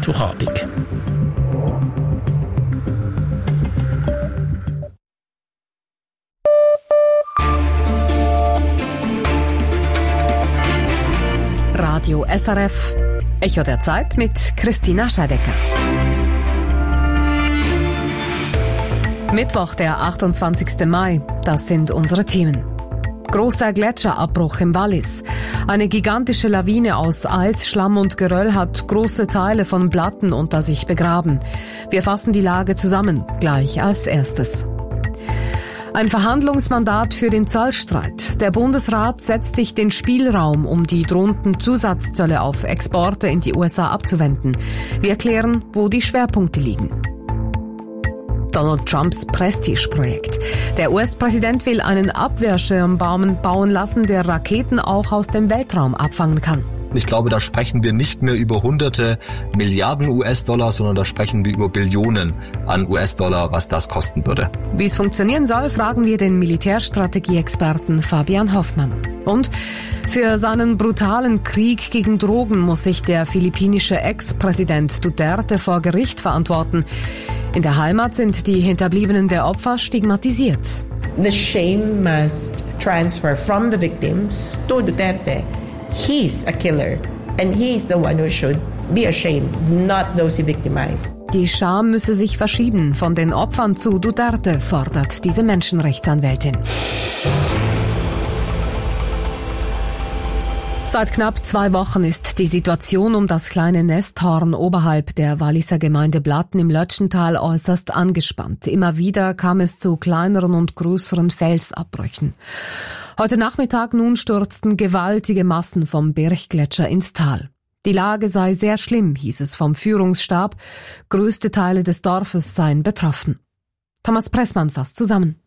Mittwochabend. Radio SRF, Echo der Zeit mit Christina Scheidecker. Mittwoch, der 28. Mai, das sind unsere Themen. Großer Gletscherabbruch im Wallis. Eine gigantische Lawine aus Eis, Schlamm und Geröll hat große Teile von Platten unter sich begraben. Wir fassen die Lage zusammen, gleich als erstes. Ein Verhandlungsmandat für den Zollstreit. Der Bundesrat setzt sich den Spielraum, um die drohenden Zusatzzölle auf Exporte in die USA abzuwenden. Wir erklären, wo die Schwerpunkte liegen. Donald Trumps Prestige-Projekt. Der US-Präsident will einen Abwehrschirm bauen lassen, der Raketen auch aus dem Weltraum abfangen kann. Ich glaube, da sprechen wir nicht mehr über hunderte Milliarden US-Dollar, sondern da sprechen wir über Billionen an US-Dollar, was das kosten würde. Wie es funktionieren soll, fragen wir den Militärstrategie-Experten Fabian Hoffmann. Und für seinen brutalen Krieg gegen Drogen muss sich der philippinische Ex-Präsident Duterte vor Gericht verantworten. In der Heimat sind die Hinterbliebenen der Opfer stigmatisiert. The shame must transfer from the victims to Duterte. He's a killer and he's the one who should be ashamed, not those he victimized. Die Scham müsse sich verschieben von den Opfern zu Duterte, fordert diese Menschenrechtsanwältin. Seit knapp 2 Wochen ist die Situation um das kleine Nesthorn oberhalb der Walliser Gemeinde Blatten im Lötschental äußerst angespannt. Immer wieder kam es zu kleineren und größeren Felsabbrüchen. Heute Nachmittag nun stürzten gewaltige Massen vom Berggletscher ins Tal. Die Lage sei sehr schlimm, hieß es vom Führungsstab. Größte Teile des Dorfes seien betroffen. Thomas Pressmann fasst zusammen.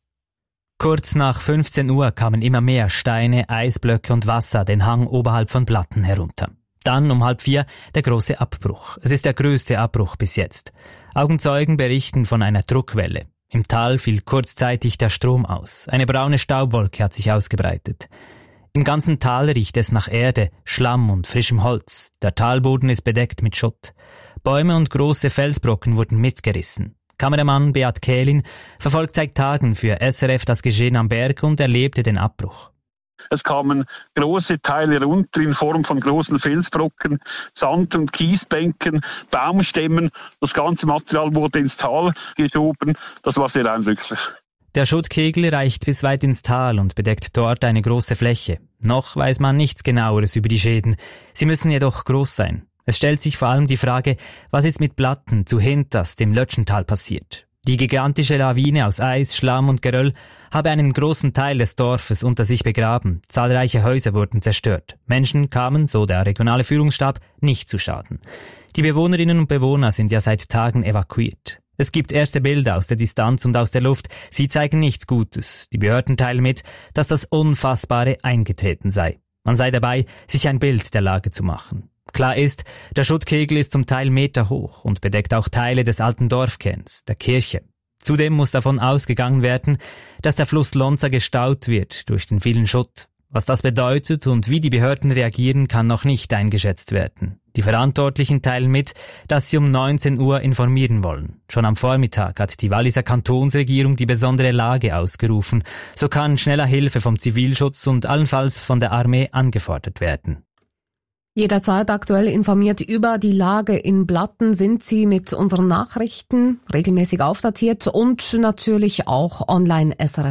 Kurz nach 15 Uhr kamen immer mehr Steine, Eisblöcke und Wasser den Hang oberhalb von Blatten herunter. Dann um 3:30 der große Abbruch. Es ist der größte Abbruch bis jetzt. Augenzeugen berichten von einer Druckwelle. Im Tal fiel kurzzeitig der Strom aus. Eine braune Staubwolke hat sich ausgebreitet. Im ganzen Tal riecht es nach Erde, Schlamm und frischem Holz. Der Talboden ist bedeckt mit Schutt. Bäume und große Felsbrocken wurden mitgerissen. Kameramann Beat Kählin verfolgt seit Tagen für SRF das Geschehen am Berg und erlebte den Abbruch. Es kamen große Teile runter in Form von großen Felsbrocken, Sand- und Kiesbänken, Baumstämmen. Das ganze Material wurde ins Tal geschoben. Das war sehr eindrücklich. Der Schuttkegel reicht bis weit ins Tal und bedeckt dort eine große Fläche. Noch weiß man nichts Genaueres über die Schäden. Sie müssen jedoch groß sein. Es stellt sich vor allem die Frage, was ist mit Blatten zu hinterst im Lötschental passiert. Die gigantische Lawine aus Eis, Schlamm und Geröll habe einen großen Teil des Dorfes unter sich begraben. Zahlreiche Häuser wurden zerstört. Menschen kamen, so der regionale Führungsstab, nicht zu Schaden. Die Bewohnerinnen und Bewohner sind ja seit Tagen evakuiert. Es gibt erste Bilder aus der Distanz und aus der Luft. Sie zeigen nichts Gutes. Die Behörden teilen mit, dass das Unfassbare eingetreten sei. Man sei dabei, sich ein Bild der Lage zu machen. Klar ist, der Schuttkegel ist zum Teil Meter hoch und bedeckt auch Teile des alten Dorfkerns, der Kirche. Zudem muss davon ausgegangen werden, dass der Fluss Lonza gestaut wird durch den vielen Schutt. Was das bedeutet und wie die Behörden reagieren, kann noch nicht eingeschätzt werden. Die Verantwortlichen teilen mit, dass sie um 19 Uhr informieren wollen. Schon am Vormittag hat die Walliser Kantonsregierung die besondere Lage ausgerufen. So kann schneller Hilfe vom Zivilschutz und allenfalls von der Armee angefordert werden. Jederzeit aktuell informiert über die Lage in Blatten sind Sie mit unseren Nachrichten regelmäßig aufdatiert und natürlich auch online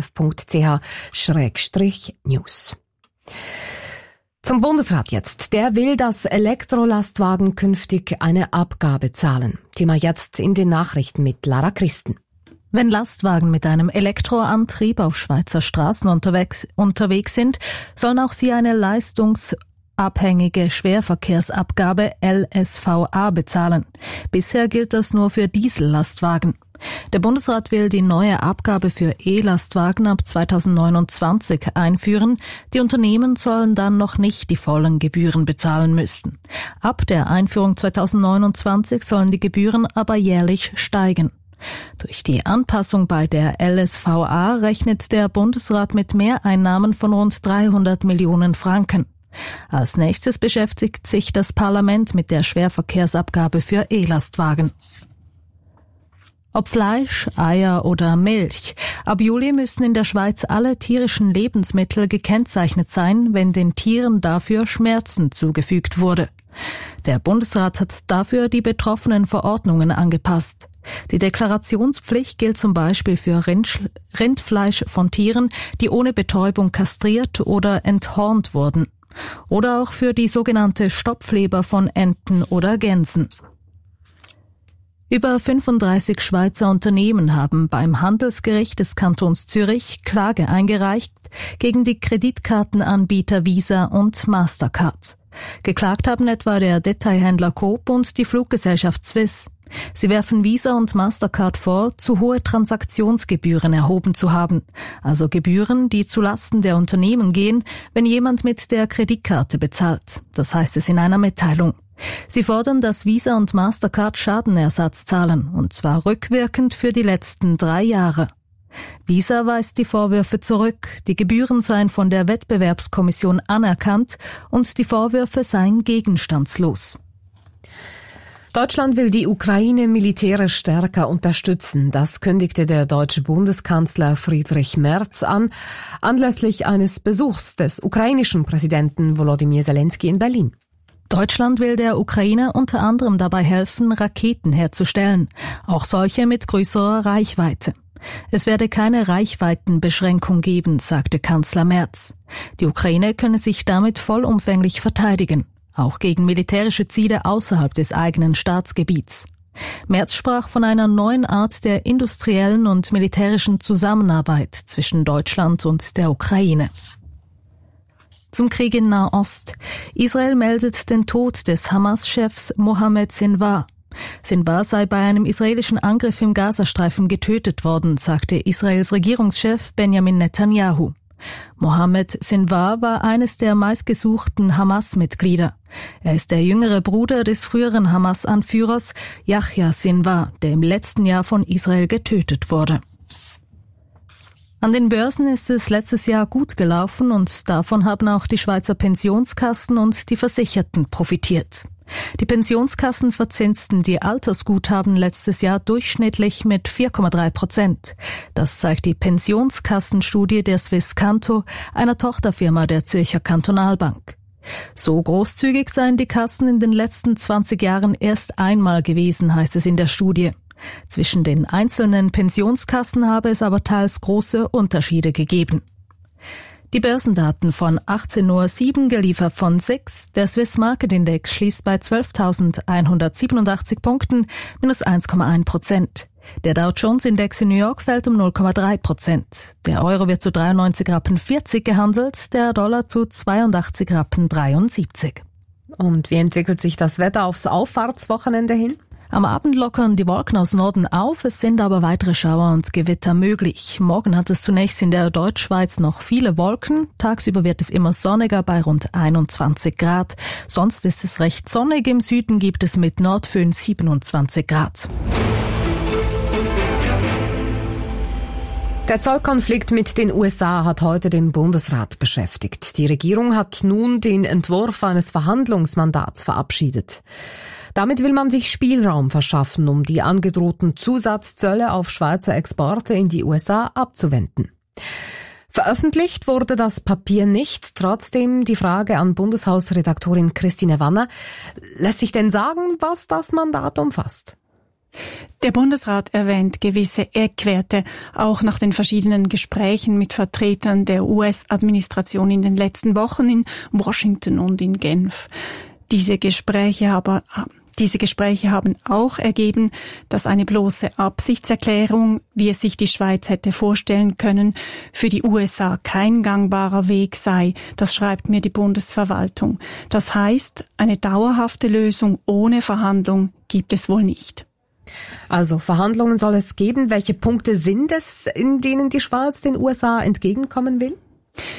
srf.ch/news. Zum Bundesrat jetzt. Der will, dass Elektrolastwagen künftig eine Abgabe zahlen. Thema jetzt in den Nachrichten mit Lara Christen. Wenn Lastwagen mit einem Elektroantrieb auf Schweizer Straßen unterwegs sind, sollen auch sie eine leistungsabhängige Schwerverkehrsabgabe LSVA bezahlen. Bisher gilt das nur für Diesellastwagen. Der Bundesrat will die neue Abgabe für E-Lastwagen ab 2029 einführen. Die Unternehmen sollen dann noch nicht die vollen Gebühren bezahlen müssen. Ab der Einführung 2029 sollen die Gebühren aber jährlich steigen. Durch die Anpassung bei der LSVA rechnet der Bundesrat mit Mehreinnahmen von rund 300 Millionen Franken. Als nächstes beschäftigt sich das Parlament mit der Schwerverkehrsabgabe für E-Lastwagen. Ob Fleisch, Eier oder Milch. Ab Juli müssen in der Schweiz alle tierischen Lebensmittel gekennzeichnet sein, wenn den Tieren dafür Schmerzen zugefügt wurde. Der Bundesrat hat dafür die betroffenen Verordnungen angepasst. Die Deklarationspflicht gilt zum Beispiel für Rindfleisch von Tieren, die ohne Betäubung kastriert oder enthornt wurden. Oder auch für die sogenannte Stopfleber von Enten oder Gänsen. Über 35 Schweizer Unternehmen haben beim Handelsgericht des Kantons Zürich Klage eingereicht gegen die Kreditkartenanbieter Visa und Mastercard. Geklagt haben etwa der Detailhändler Coop und die Fluggesellschaft Swiss. Sie werfen Visa und Mastercard vor, zu hohe Transaktionsgebühren erhoben zu haben, also Gebühren, die zulasten der Unternehmen gehen, wenn jemand mit der Kreditkarte bezahlt. Das heißt es in einer Mitteilung. Sie fordern, dass Visa und Mastercard Schadenersatz zahlen, und zwar rückwirkend für die letzten 3 Jahre. Visa weist die Vorwürfe zurück, die Gebühren seien von der Wettbewerbskommission anerkannt und die Vorwürfe seien gegenstandslos. Deutschland will die Ukraine militärisch stärker unterstützen. Das kündigte der deutsche Bundeskanzler Friedrich Merz an, anlässlich eines Besuchs des ukrainischen Präsidenten Volodymyr Zelensky in Berlin. Deutschland will der Ukraine unter anderem dabei helfen, Raketen herzustellen, auch solche mit größerer Reichweite. Es werde keine Reichweitenbeschränkung geben, sagte Kanzler Merz. Die Ukraine könne sich damit vollumfänglich verteidigen, auch gegen militärische Ziele außerhalb des eigenen Staatsgebiets. Merz sprach von einer neuen Art der industriellen und militärischen Zusammenarbeit zwischen Deutschland und der Ukraine. Zum Krieg in Nahost. Israel meldet den Tod des Hamas-Chefs Mohammed Sinwar. Sinwar sei bei einem israelischen Angriff im Gazastreifen getötet worden, sagte Israels Regierungschef Benjamin Netanyahu. Mohammed Sinwar war eines der meistgesuchten Hamas-Mitglieder. Er ist der jüngere Bruder des früheren Hamas-Anführers Yahya Sinwar, der im letzten Jahr von Israel getötet wurde. An den Börsen ist es letztes Jahr gut gelaufen und davon haben auch die Schweizer Pensionskassen und die Versicherten profitiert. Die Pensionskassen verzinsten die Altersguthaben letztes Jahr durchschnittlich mit 4,3%. Das zeigt die Pensionskassenstudie der Swisscanto, einer Tochterfirma der Zürcher Kantonalbank. So großzügig seien die Kassen in den letzten 20 Jahren erst einmal gewesen, heißt es in der Studie. Zwischen den einzelnen Pensionskassen habe es aber teils große Unterschiede gegeben. Die Börsendaten von 18.07 Uhr geliefert von SIX. Der Swiss Market Index schließt bei 12.187 Punkten, minus 1,1%. Der Dow Jones Index in New York fällt um 0,3%. Der Euro wird zu 93,40 Rappen gehandelt, der Dollar zu 82,73 Rappen. Und wie entwickelt sich das Wetter aufs Auffahrtswochenende hin? Am Abend lockern die Wolken aus Norden auf, es sind aber weitere Schauer und Gewitter möglich. Morgen hat es zunächst in der Deutschschweiz noch viele Wolken. Tagsüber wird es immer sonniger bei rund 21 Grad. Sonst ist es recht sonnig. Im Süden gibt es mit Nordföhn 27 Grad. Der Zollkonflikt mit den USA hat heute den Bundesrat beschäftigt. Die Regierung hat nun den Entwurf eines Verhandlungsmandats verabschiedet. Damit will man sich Spielraum verschaffen, um die angedrohten Zusatzzölle auf Schweizer Exporte in die USA abzuwenden. Veröffentlicht wurde das Papier nicht, trotzdem die Frage an Bundeshausredaktorin Christine Wanner. Lässt sich denn sagen, was das Mandat umfasst? Der Bundesrat erwähnt gewisse Eckwerte, auch nach den verschiedenen Gesprächen mit Vertretern der US-Administration in den letzten Wochen in Washington und in Genf. Diese Gespräche haben auch ergeben, dass eine bloße Absichtserklärung, wie es sich die Schweiz hätte vorstellen können, für die USA kein gangbarer Weg sei. Das schreibt mir die Bundesverwaltung. Das heißt, eine dauerhafte Lösung ohne Verhandlung gibt es wohl nicht. Also Verhandlungen soll es geben. Welche Punkte sind es, in denen die Schweiz den USA entgegenkommen will?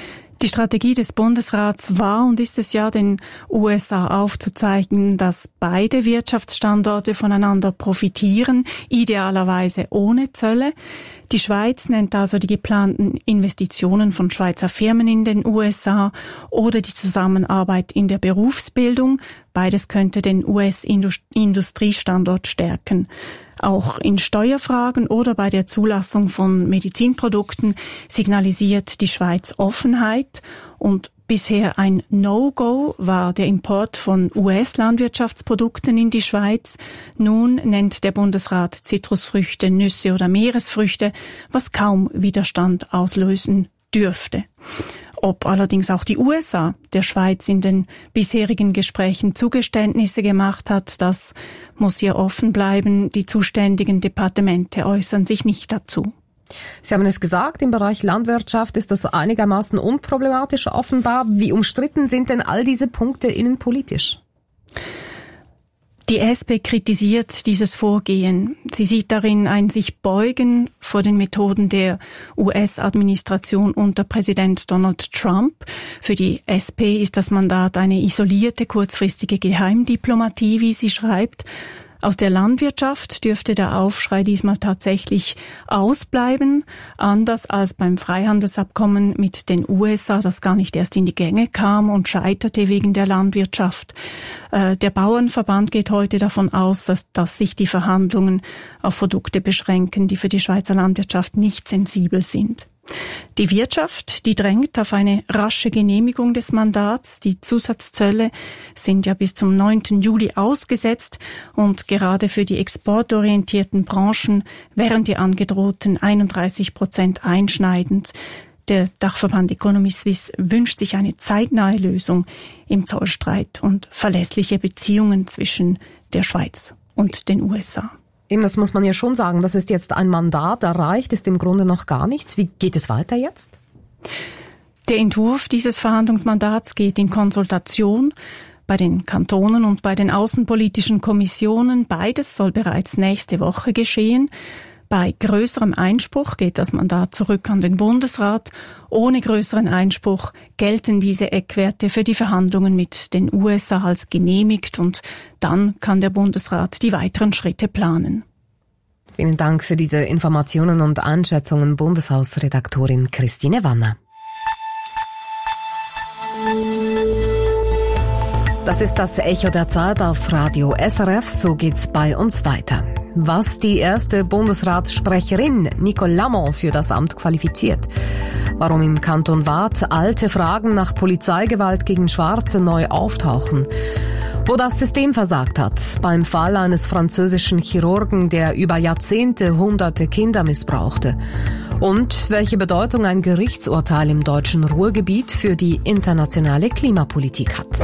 Die Strategie des Bundesrats war und ist es ja, den USA aufzuzeigen, dass beide Wirtschaftsstandorte voneinander profitieren, idealerweise ohne Zölle. Die Schweiz nennt also die geplanten Investitionen von Schweizer Firmen in den USA oder die Zusammenarbeit in der Berufsbildung. Beides könnte den US-Industriestandort stärken. Auch in Steuerfragen oder bei der Zulassung von Medizinprodukten signalisiert die Schweiz Offenheit. Und bisher ein No-Go war der Import von US-Landwirtschaftsprodukten in die Schweiz. Nun nennt der Bundesrat Zitrusfrüchte, Nüsse oder Meeresfrüchte, was kaum Widerstand auslösen dürfte. Ob allerdings auch die USA der Schweiz in den bisherigen Gesprächen Zugeständnisse gemacht hat, das muss hier offen bleiben. Die zuständigen Departemente äußern sich nicht dazu. Sie haben es gesagt, im Bereich Landwirtschaft ist das einigermaßen unproblematisch offenbar. Wie umstritten sind denn all diese Punkte innenpolitisch? Die SP kritisiert dieses Vorgehen. Sie sieht darin ein sich beugen vor den Methoden der US-Administration unter Präsident Donald Trump. Für die SP ist das Mandat eine isolierte, kurzfristige Geheimdiplomatie, wie sie schreibt. Aus der Landwirtschaft dürfte der Aufschrei diesmal tatsächlich ausbleiben, anders als beim Freihandelsabkommen mit den USA, das gar nicht erst in die Gänge kam und scheiterte wegen der Landwirtschaft. Der Bauernverband geht heute davon aus, dass sich die Verhandlungen auf Produkte beschränken, die für die Schweizer Landwirtschaft nicht sensibel sind. Die Wirtschaft, die drängt auf eine rasche Genehmigung des Mandats. Die Zusatzzölle sind ja bis zum 9. Juli ausgesetzt und gerade für die exportorientierten Branchen wären die angedrohten 31% einschneidend. Der Dachverband Economy Suisse wünscht sich eine zeitnahe Lösung im Zollstreit und verlässliche Beziehungen zwischen der Schweiz und den USA. Eben, das muss man ja schon sagen, das ist jetzt ein Mandat, erreicht ist im Grunde noch gar nichts. Wie geht es weiter jetzt? Der Entwurf dieses Verhandlungsmandats geht in Konsultation bei den Kantonen und bei den außenpolitischen Kommissionen. Beides soll bereits nächste Woche geschehen. Bei größerem Einspruch geht das Mandat zurück an den Bundesrat. Ohne größeren Einspruch gelten diese Eckwerte für die Verhandlungen mit den USA als genehmigt und dann kann der Bundesrat die weiteren Schritte planen. Vielen Dank für diese Informationen und Einschätzungen, Bundeshausredaktorin Christine Wanner. Das ist das Echo der Zeit auf Radio SRF, so geht's bei uns weiter. Was die erste Bundesratssprecherin Nicole Lamont für das Amt qualifiziert. Warum im Kanton Waadt alte Fragen nach Polizeigewalt gegen Schwarze neu auftauchen. Wo das System versagt hat, beim Fall eines französischen Chirurgen, der über Jahrzehnte hunderte Kinder missbrauchte. Und welche Bedeutung ein Gerichtsurteil im deutschen Ruhrgebiet für die internationale Klimapolitik hat.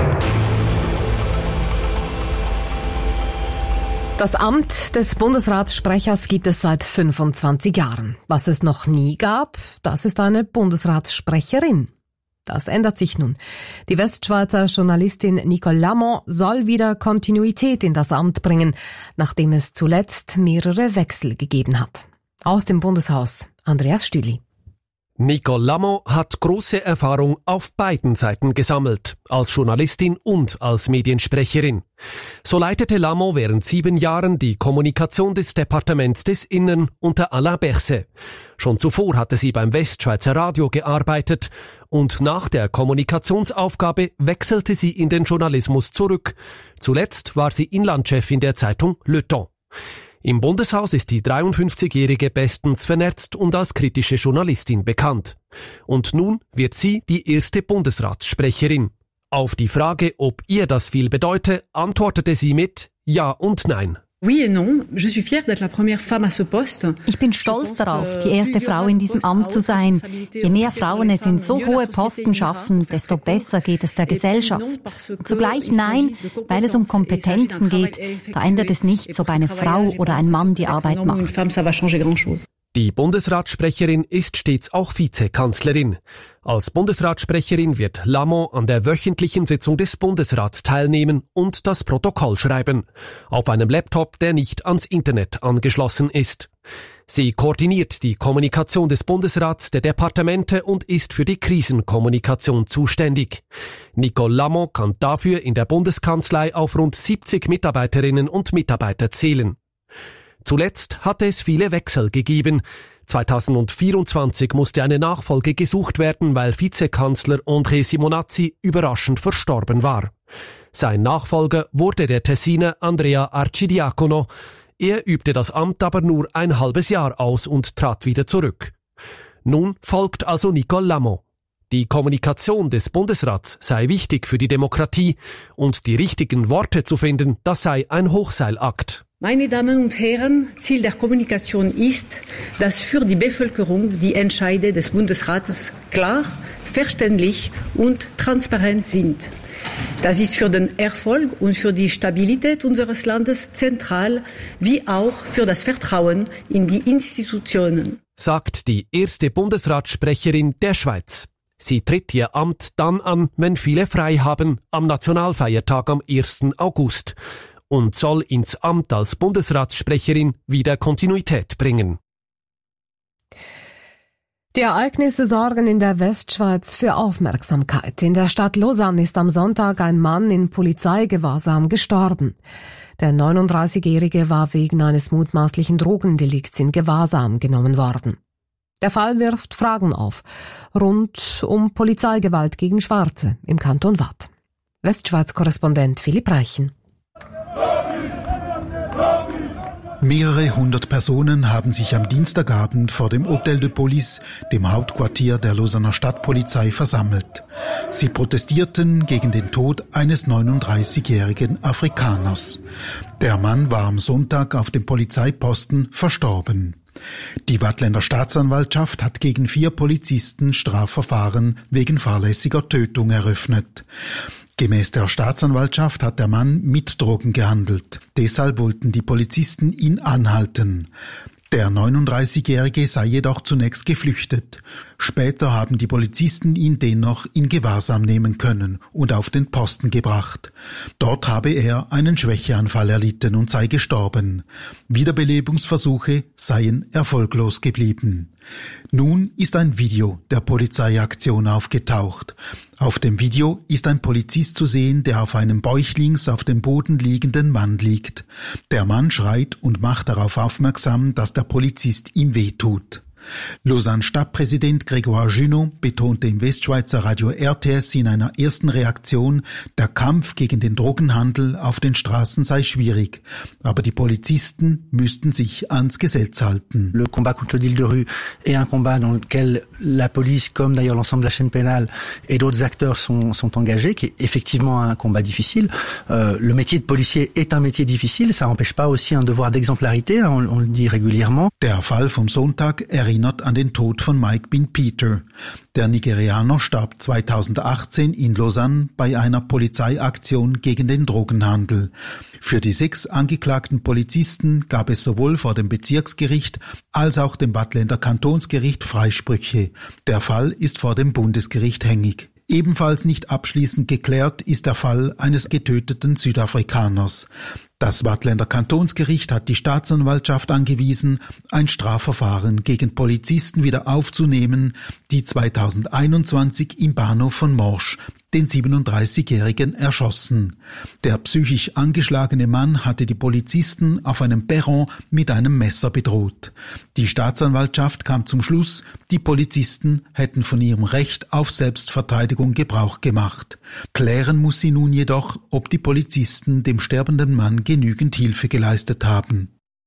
Das Amt des Bundesratssprechers gibt es seit 25 Jahren. Was es noch nie gab, das ist eine Bundesratssprecherin. Das ändert sich nun. Die Westschweizer Journalistin Nicole Lamont soll wieder Kontinuität in das Amt bringen, nachdem es zuletzt mehrere Wechsel gegeben hat. Aus dem Bundeshaus, Andreas Stüli. Nicole Lamont hat große Erfahrung auf beiden Seiten gesammelt, als Journalistin und als Mediensprecherin. So leitete Lamont während 7 Jahren die Kommunikation des Departements des Innern unter Alain Berset. Schon zuvor hatte sie beim Westschweizer Radio gearbeitet und nach der Kommunikationsaufgabe wechselte sie in den Journalismus zurück. Zuletzt war sie Inlandchefin der Zeitung Le Temps. Im Bundeshaus ist die 53-Jährige bestens vernetzt und als kritische Journalistin bekannt. Und nun wird sie die erste Bundesratssprecherin. Auf die Frage, ob ihr das viel bedeute, antwortete sie mit Ja und Nein. Ich bin stolz darauf, die erste Frau in diesem Amt zu sein. Je mehr Frauen es in so hohe Posten schaffen, desto besser geht es der Gesellschaft. Und zugleich nein, weil es um Kompetenzen geht. Da ändert es nichts, ob eine Frau oder ein Mann die Arbeit macht. Die Bundesratssprecherin ist stets auch Vizekanzlerin. Als Bundesratssprecherin wird Lamont an der wöchentlichen Sitzung des Bundesrats teilnehmen und das Protokoll schreiben. Auf einem Laptop, der nicht ans Internet angeschlossen ist. Sie koordiniert die Kommunikation des Bundesrats, der Departemente und ist für die Krisenkommunikation zuständig. Nicole Lamont kann dafür in der Bundeskanzlei auf rund 70 Mitarbeiterinnen und Mitarbeiter zählen. Zuletzt hatte es viele Wechsel gegeben. 2024 musste eine Nachfolge gesucht werden, weil Vizekanzler André Simonazzi überraschend verstorben war. Sein Nachfolger wurde der Tessiner Andrea Arcidiacono. Er übte das Amt aber nur ein halbes Jahr aus und trat wieder zurück. Nun folgt also Nicole Lamont. Die Kommunikation des Bundesrats sei wichtig für die Demokratie und die richtigen Worte zu finden, das sei ein Hochseilakt. Meine Damen und Herren, Ziel der Kommunikation ist, dass für die Bevölkerung die Entscheide des Bundesrates klar, verständlich und transparent sind. Das ist für den Erfolg und für die Stabilität unseres Landes zentral, wie auch für das Vertrauen in die Institutionen, sagt die erste Bundesratssprecherin der Schweiz. Sie tritt ihr Amt dann an, wenn viele frei haben, am Nationalfeiertag am 1. August. Und soll ins Amt als Bundesratssprecherin wieder Kontinuität bringen. Die Ereignisse sorgen in der Westschweiz für Aufmerksamkeit. In der Stadt Lausanne ist am Sonntag ein Mann in Polizeigewahrsam gestorben. Der 39-Jährige war wegen eines mutmaßlichen Drogendelikts in Gewahrsam genommen worden. Der Fall wirft Fragen auf, rund um Polizeigewalt gegen Schwarze im Kanton Waadt. Westschweiz-Korrespondent Philipp Reichen. Mehrere hundert Personen haben sich am Dienstagabend vor dem Hôtel de Police, dem Hauptquartier der Lausanner Stadtpolizei, versammelt. Sie protestierten gegen den Tod eines 39-jährigen Afrikaners. Der Mann war am Sonntag auf dem Polizeiposten verstorben. Die Waadtländer Staatsanwaltschaft hat gegen 4 Polizisten Strafverfahren wegen fahrlässiger Tötung eröffnet. Gemäß der Staatsanwaltschaft hat der Mann mit Drogen gehandelt. Deshalb wollten die Polizisten ihn anhalten. Der 39-Jährige sei jedoch zunächst geflüchtet. Später haben die Polizisten ihn dennoch in Gewahrsam nehmen können und auf den Posten gebracht. Dort habe er einen Schwächeanfall erlitten und sei gestorben. Wiederbelebungsversuche seien erfolglos geblieben. Nun ist ein Video der Polizeiaktion aufgetaucht. Auf dem Video ist ein Polizist zu sehen, der auf einem bäuchlings auf dem Boden liegenden Mann liegt. Der Mann schreit und macht darauf aufmerksam, dass der Polizist ihm wehtut. Lausanne-Stadtpräsident Grégoire Junot betonte im Westschweizer Radio RTS in einer ersten Reaktion, der Kampf gegen den Drogenhandel auf den Straßen sei schwierig, aber die Polizisten müssten sich ans Gesetz halten. Le combat contre le deal de rue est un combat dans lequel la police, comme d'ailleurs l'ensemble de la chaîne pénale et d'autres acteurs sont engagés, qui est effectivement un combat difficile. Le métier de policier est un métier difficile, ça n'empêche pas aussi un devoir d'exemplarité, on le dit régulièrement. Der Fall vom Sonntag erinnert an den Tod von Mike Bin Peter. Der Nigerianer starb 2018 in Lausanne bei einer Polizeiaktion gegen den Drogenhandel. Für die 6 angeklagten Polizisten gab es sowohl vor dem Bezirksgericht als auch dem Waadtländer Kantonsgericht Freisprüche. Der Fall ist vor dem Bundesgericht hängig. Ebenfalls nicht abschließend geklärt ist der Fall eines getöteten Südafrikaners. Das Waadtländer Kantonsgericht hat die Staatsanwaltschaft angewiesen, ein Strafverfahren gegen Polizisten wieder aufzunehmen, die 2021 im Bahnhof von Morsch den 37-Jährigen erschossen. Der psychisch angeschlagene Mann hatte die Polizisten auf einem Perron mit einem Messer bedroht. Die Staatsanwaltschaft kam zum Schluss, die Polizisten hätten von ihrem Recht auf Selbstverteidigung Gebrauch gemacht. Klären muss sie nun jedoch, ob die Polizisten dem sterbenden Mann genügend Hilfe geleistet haben.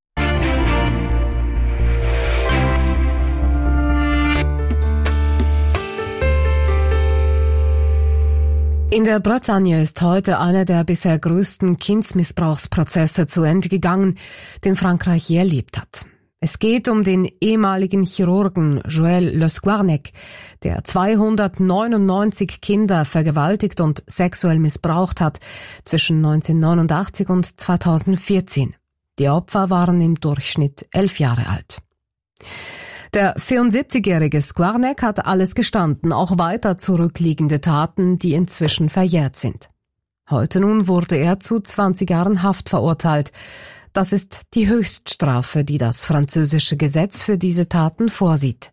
In der Bretagne ist heute einer der bisher größten Kindsmissbrauchsprozesse zu Ende gegangen, den Frankreich je erlebt hat. Es geht um den ehemaligen Chirurgen Joël Le Squarnec, der 299 Kinder vergewaltigt und sexuell missbraucht hat zwischen 1989 und 2014. Die Opfer waren im Durchschnitt 11 Jahre alt. Der 74-jährige Squarnec hat alles gestanden, auch weiter zurückliegende Taten, die inzwischen verjährt sind. Heute nun wurde er zu 20 Jahren Haft verurteilt. Das ist die Höchststrafe, die das französische Gesetz für diese Taten vorsieht.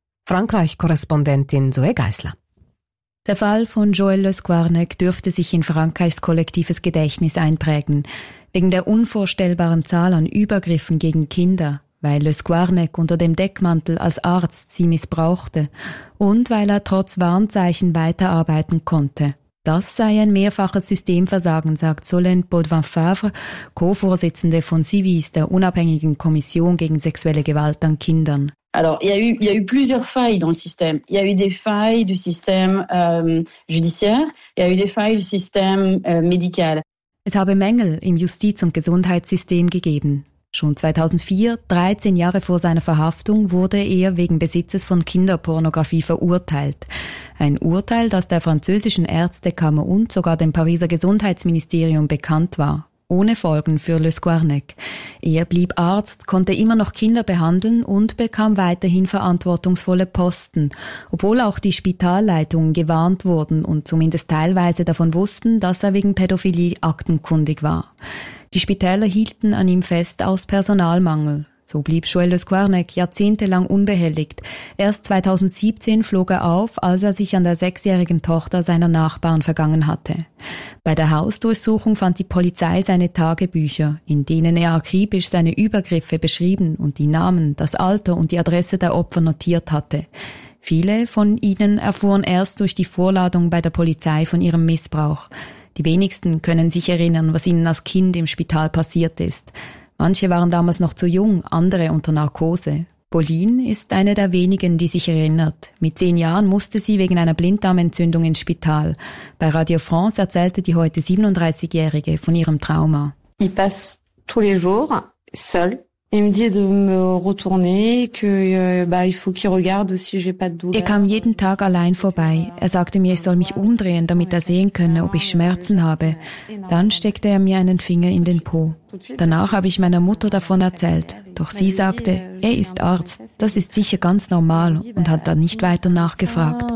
Frankreich-Korrespondentin Zoe Geisler. Der Fall von Joël Lesquarnec dürfte sich in Frankreichs kollektives Gedächtnis einprägen, wegen der unvorstellbaren Zahl an Übergriffen gegen Kinder, weil Lesquarnec unter dem Deckmantel als Arzt sie missbrauchte und weil er trotz Warnzeichen weiterarbeiten konnte. Das sei ein mehrfaches Systemversagen, sagt Solène Baudouin-Favre, Co-Vorsitzende von Civis, der unabhängigen Kommission gegen sexuelle Gewalt an Kindern. Alors, il y a eu plusieurs failles dans le système. Il y a eu des failles du système judiciaire, il y a eu des failles du système médical. Es habe Mängel im Justiz- und Gesundheitssystem gegeben. Schon 2004, 13 Jahre vor seiner Verhaftung, wurde er wegen Besitzes von Kinderpornografie verurteilt. Ein Urteil, das der französischen Ärztekammer und sogar dem Pariser Gesundheitsministerium bekannt war. Ohne Folgen für Lesquarnec. Er blieb Arzt, konnte immer noch Kinder behandeln und bekam weiterhin verantwortungsvolle Posten, obwohl auch die Spitalleitungen gewarnt wurden und zumindest teilweise davon wussten, dass er wegen Pädophilie aktenkundig war. Die Spitäler hielten an ihm fest aus Personalmangel. So blieb Joël Lesquarnec jahrzehntelang unbehelligt. Erst 2017 flog er auf, als er sich an der 6-jährigen Tochter seiner Nachbarn vergangen hatte. Bei der Hausdurchsuchung fand die Polizei seine Tagebücher, in denen er akribisch seine Übergriffe beschrieben und die Namen, das Alter und die Adresse der Opfer notiert hatte. Viele von ihnen erfuhren erst durch die Vorladung bei der Polizei von ihrem Missbrauch. Die wenigsten können sich erinnern, was ihnen als Kind im Spital passiert ist. Manche waren damals noch zu jung, andere unter Narkose. Pauline ist eine der wenigen, die sich erinnert. Mit 10 Jahren musste sie wegen einer Blinddarmentzündung ins Spital. Bei Radio France erzählte die heute 37-Jährige von ihrem Trauma. Il passe tous les jours, seul. Il me dit de me retourner, que il faut qu'il regarde si j'ai pas de douleur. Er kam jeden Tag allein vorbei. Er sagte mir, ich soll mich umdrehen, damit er sehen könne, ob ich Schmerzen habe. Dann steckte er mir einen Finger in den Po. Danach habe ich meiner Mutter davon erzählt. Doch sie sagte, er ist Arzt. Das ist sicher ganz normal und hat dann nicht weiter nachgefragt.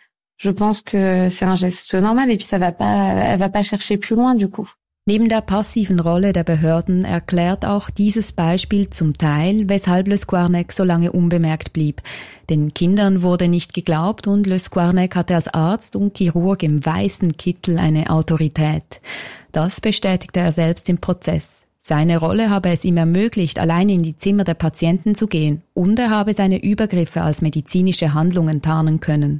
Je pense que c'est un geste normal et puis elle va pas chercher plus loin du coup. Neben der passiven Rolle der Behörden erklärt auch dieses Beispiel zum Teil, weshalb Lesquarnec so lange unbemerkt blieb. Den Kindern wurde nicht geglaubt und Lesquarnec hatte als Arzt und Chirurg im weißen Kittel eine Autorität. Das bestätigte er selbst im Prozess. Seine Rolle habe es ihm ermöglicht, allein in die Zimmer der Patienten zu gehen und er habe seine Übergriffe als medizinische Handlungen tarnen können.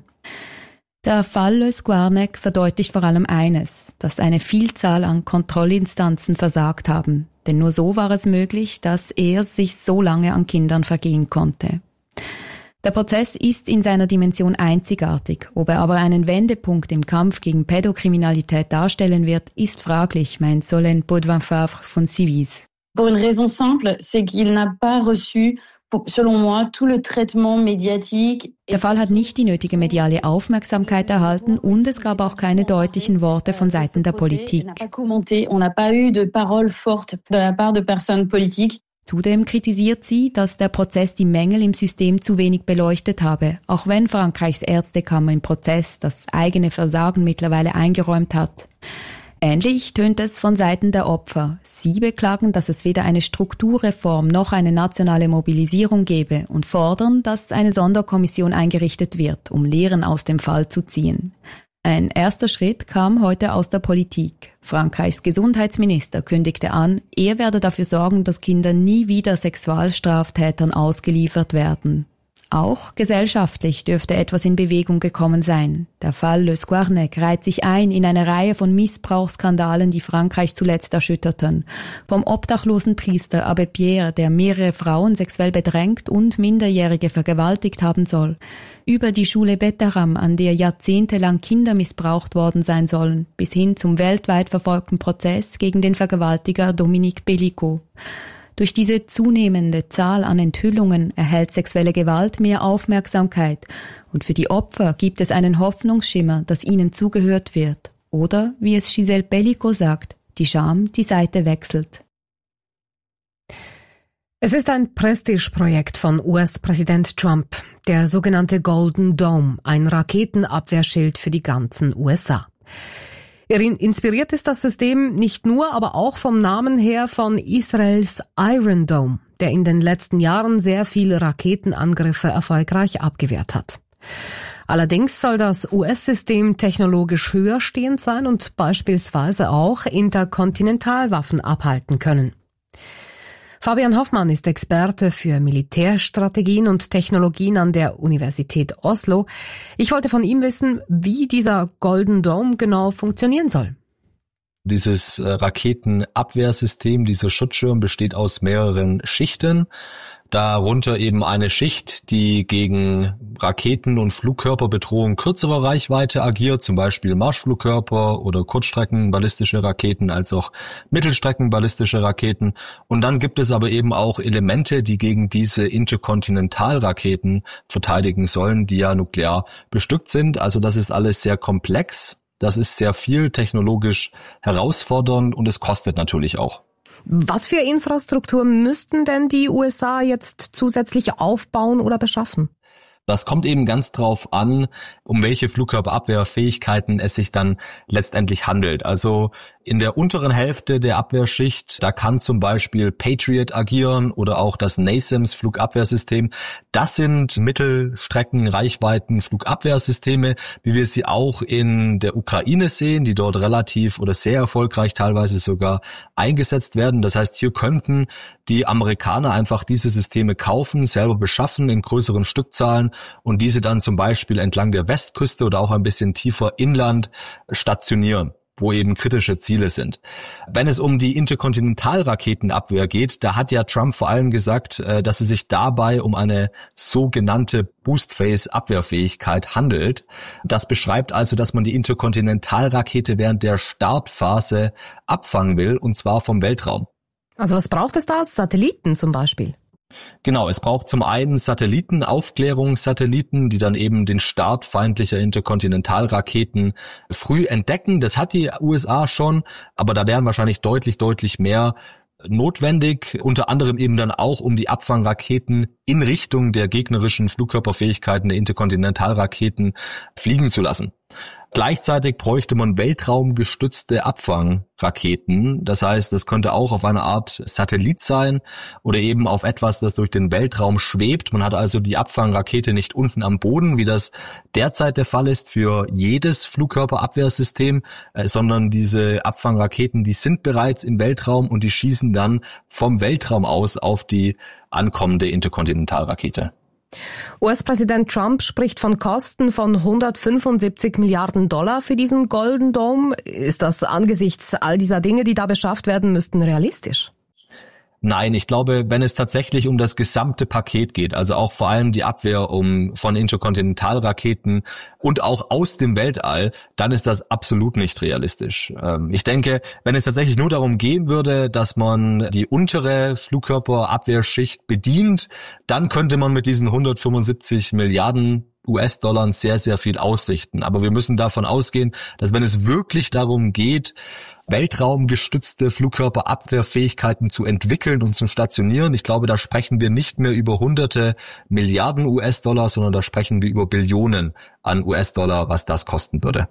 Der Fall Lesquarnec verdeutlicht vor allem eines, dass eine Vielzahl an Kontrollinstanzen versagt haben. Denn nur so war es möglich, dass er sich so lange an Kindern vergehen konnte. Der Prozess ist in seiner Dimension einzigartig. Ob er aber einen Wendepunkt im Kampf gegen Pädokriminalität darstellen wird, ist fraglich, meint Solène Baudouin-Favre von Civis. Pour une raison simple, c'est qu'il n'a pas reçu selon moi, tout le traitement médiatique. Der Fall hat nicht die nötige mediale Aufmerksamkeit erhalten und es gab auch keine deutlichen Worte von Seiten der Politik. On n'a pas eu de parole forte de la part de personnes politiques. Zudem kritisiert sie, dass der Prozess die Mängel im System zu wenig beleuchtet habe, auch wenn Frankreichs Ärztekammer im Prozess das eigene Versagen mittlerweile eingeräumt hat. Ähnlich tönt es von Seiten der Opfer. Sie beklagen, dass es weder eine Strukturreform noch eine nationale Mobilisierung gebe und fordern, dass eine Sonderkommission eingerichtet wird, um Lehren aus dem Fall zu ziehen. Ein erster Schritt kam heute aus der Politik. Frankreichs Gesundheitsminister kündigte an, er werde dafür sorgen, dass Kinder nie wieder Sexualstraftätern ausgeliefert werden. Auch gesellschaftlich dürfte etwas in Bewegung gekommen sein. Der Fall Lesquarnec reiht sich ein in eine Reihe von Missbrauchsskandalen, die Frankreich zuletzt erschütterten. Vom obdachlosen Priester Abbé Pierre, der mehrere Frauen sexuell bedrängt und Minderjährige vergewaltigt haben soll, über die Schule Betteram, an der jahrzehntelang Kinder missbraucht worden sein sollen, bis hin zum weltweit verfolgten Prozess gegen den Vergewaltiger Dominique Bellico. Durch diese zunehmende Zahl an Enthüllungen erhält sexuelle Gewalt mehr Aufmerksamkeit und für die Opfer gibt es einen Hoffnungsschimmer, dass ihnen zugehört wird. Oder, wie es Gisèle Bellico sagt, die Scham die Seite wechselt. Es ist ein Prestigeprojekt von US-Präsident Trump, der sogenannte Golden Dome, ein Raketenabwehrschild für die ganzen USA. Inspiriert ist das System nicht nur, aber auch vom Namen her von Israels Iron Dome, der in den letzten Jahren sehr viele Raketenangriffe erfolgreich abgewehrt hat. Allerdings soll das US-System technologisch höherstehend sein und beispielsweise auch Interkontinentalwaffen abhalten können. Fabian Hoffmann ist Experte für Militärstrategien und Technologien an der Universität Oslo. Ich wollte von ihm wissen, wie dieser Golden Dome genau funktionieren soll. Dieses Raketenabwehrsystem, dieser Schutzschirm besteht aus mehreren Schichten. Darunter eben eine Schicht, die gegen Raketen- und Flugkörperbedrohung kürzerer Reichweite agiert, zum Beispiel Marschflugkörper oder kurzstreckenballistische Raketen, als auch mittelstreckenballistische Raketen. Und dann gibt es aber eben auch Elemente, die gegen diese Interkontinentalraketen verteidigen sollen, die ja nuklear bestückt sind. Also das ist alles sehr komplex, das ist sehr viel technologisch herausfordernd und es kostet natürlich auch. Was für Infrastruktur müssten denn die USA jetzt zusätzlich aufbauen oder beschaffen? Das kommt eben ganz drauf an, um welche Flugkörperabwehrfähigkeiten es sich dann letztendlich handelt. Also in der unteren Hälfte der Abwehrschicht, da kann zum Beispiel Patriot agieren oder auch das NASAMS Flugabwehrsystem. Das sind Mittelstrecken-Reichweiten Flugabwehrsysteme, wie wir sie auch in der Ukraine sehen, die dort relativ oder sehr erfolgreich teilweise sogar eingesetzt werden. Das heißt, hier könnten die Amerikaner einfach diese Systeme kaufen, selber beschaffen in größeren Stückzahlen und diese dann zum Beispiel entlang der Westküste oder auch ein bisschen tiefer inland stationieren, wo eben kritische Ziele sind. Wenn es um die Interkontinentalraketenabwehr geht, da hat ja Trump vor allem gesagt, dass es sich dabei um eine sogenannte Boost-Phase-Abwehrfähigkeit handelt. Das beschreibt also, dass man die Interkontinentalrakete während der Startphase abfangen will, und zwar vom Weltraum. Also was braucht es da? Satelliten zum Beispiel? Genau, es braucht zum einen Satelliten, Aufklärungssatelliten, die dann eben den Start feindlicher Interkontinentalraketen früh entdecken. Das hat die USA schon, aber da wären wahrscheinlich deutlich mehr notwendig, unter anderem eben dann auch, um die Abfangraketen in Richtung der gegnerischen Flugkörperfähigkeiten der Interkontinentalraketen fliegen zu lassen. Gleichzeitig bräuchte man weltraumgestützte Abfangraketen. Das heißt, das könnte auch auf eine Art Satellit sein oder eben auf etwas, das durch den Weltraum schwebt. Man hat also die Abfangrakete nicht unten am Boden, wie das derzeit der Fall ist für jedes Flugkörperabwehrsystem, sondern diese Abfangraketen, die sind bereits im Weltraum und die schießen dann vom Weltraum aus auf die ankommende Interkontinentalrakete. US-Präsident Trump spricht von Kosten von 175 Milliarden Dollar für diesen Golden Dome. Ist das angesichts all dieser Dinge, die da beschafft werden müssten, realistisch? Nein, ich glaube, wenn es tatsächlich um das gesamte Paket geht, also auch vor allem die Abwehr von Interkontinentalraketen und auch aus dem Weltall, dann ist das absolut nicht realistisch. Ich denke, wenn es tatsächlich nur darum gehen würde, dass man die untere Flugkörperabwehrschicht bedient, dann könnte man mit diesen 175 Milliarden US-Dollar sehr, sehr viel ausrichten. Aber wir müssen davon ausgehen, dass wenn es wirklich darum geht, weltraumgestützte Flugkörperabwehrfähigkeiten zu entwickeln und zu stationieren, ich glaube, da sprechen wir nicht mehr über hunderte Milliarden US-Dollar, sondern da sprechen wir über Billionen an US-Dollar, was das kosten würde.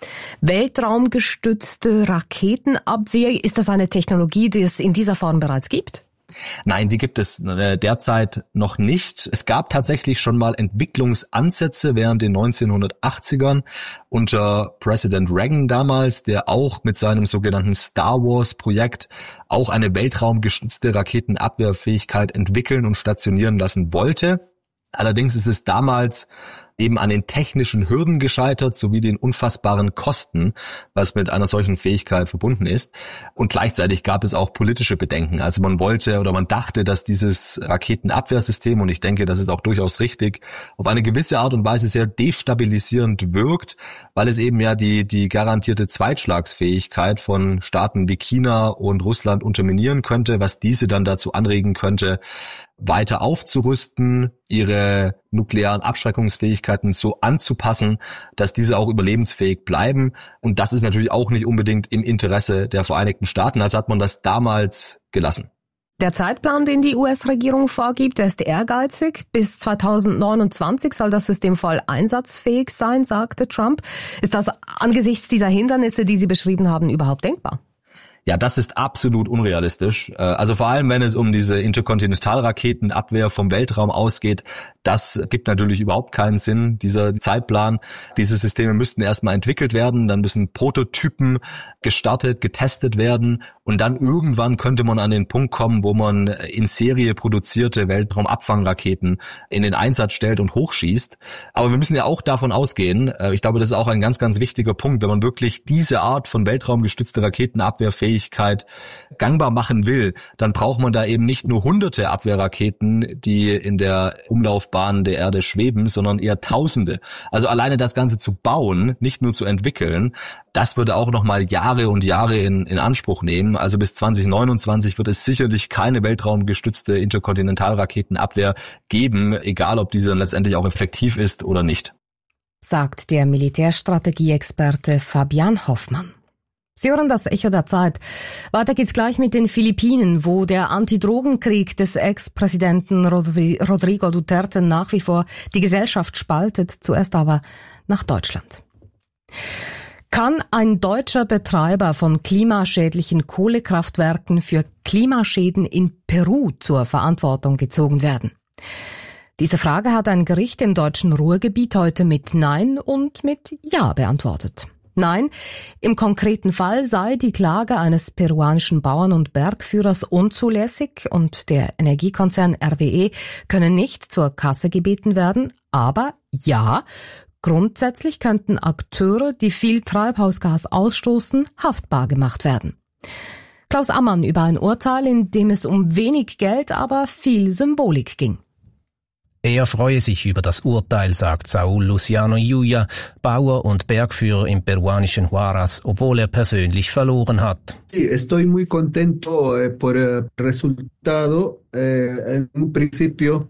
Weltraumgestützte Raketenabwehr, ist das eine Technologie, die es in dieser Form bereits gibt? Nein, die gibt es derzeit noch nicht. Es gab tatsächlich schon mal Entwicklungsansätze während den 1980ern unter Präsident Reagan damals, der auch mit seinem sogenannten Star Wars Projekt auch eine weltraumgestützte Raketenabwehrfähigkeit entwickeln und stationieren lassen wollte. Allerdings ist es damals eben an den technischen Hürden gescheitert, sowie den unfassbaren Kosten, was mit einer solchen Fähigkeit verbunden ist. Und gleichzeitig gab es auch politische Bedenken. Also man wollte oder man dachte, dass dieses Raketenabwehrsystem, und ich denke, das ist auch durchaus richtig, auf eine gewisse Art und Weise sehr destabilisierend wirkt, weil es eben ja die garantierte Zweitschlagsfähigkeit von Staaten wie China und Russland unterminieren könnte, was diese dann dazu anregen könnte, weiter aufzurüsten, ihre nuklearen Abschreckungsfähigkeiten so anzupassen, dass diese auch überlebensfähig bleiben. Und das ist natürlich auch nicht unbedingt im Interesse der Vereinigten Staaten. Also hat man das damals gelassen. Der Zeitplan, den die US-Regierung vorgibt, der ist ehrgeizig. Bis 2029 soll das System voll einsatzfähig sein, sagte Trump. Ist das angesichts dieser Hindernisse, die Sie beschrieben haben, überhaupt denkbar? Ja, das ist absolut unrealistisch. Also vor allem, wenn es um diese Interkontinentalraketenabwehr vom Weltraum ausgeht, das gibt natürlich überhaupt keinen Sinn, dieser Zeitplan. Diese Systeme müssten erstmal entwickelt werden, dann müssen Prototypen gestartet, getestet werden und dann irgendwann könnte man an den Punkt kommen, wo man in Serie produzierte Weltraumabfangraketen in den Einsatz stellt und hochschießt. Aber wir müssen ja auch davon ausgehen, ich glaube, das ist auch ein ganz, ganz wichtiger Punkt, wenn man wirklich diese Art von weltraumgestützter Raketenabwehrfähigkeit gangbar machen will, dann braucht man da eben nicht nur hunderte Abwehrraketen, die in der Umlaufbahn der Erde schweben, sondern eher Tausende. Also alleine das Ganze zu bauen, nicht nur zu entwickeln, das würde auch nochmal Jahre und Jahre in Anspruch nehmen. Also bis 2029 wird es sicherlich keine weltraumgestützte Interkontinentalraketenabwehr geben, egal ob diese dann letztendlich auch effektiv ist oder nicht. Sagt der Militärstrategieexperte Fabian Hoffmann. Sie hören das Echo der Zeit. Weiter geht's gleich mit den Philippinen, wo der Antidrogenkrieg des Ex-Präsidenten Rodrigo Duterte nach wie vor die Gesellschaft spaltet. Zuerst aber nach Deutschland. Kann ein deutscher Betreiber von klimaschädlichen Kohlekraftwerken für Klimaschäden in Peru zur Verantwortung gezogen werden? Diese Frage hat ein Gericht im deutschen Ruhrgebiet heute mit Nein und mit Ja beantwortet. Nein, im konkreten Fall sei die Klage eines peruanischen Bauern und Bergführers unzulässig und der Energiekonzern RWE könne nicht zur Kasse gebeten werden, aber ja, grundsätzlich könnten Akteure, die viel Treibhausgas ausstoßen, haftbar gemacht werden. Klaus Ammann über ein Urteil, in dem es um wenig Geld, aber viel Symbolik ging. Er freue sich über das Urteil, sagt Saúl Luciano Yuya, Bauer und Bergführer im peruanischen Huaraz, obwohl er persönlich verloren hat. Sí, estoy muy contento por el resultado. En un principio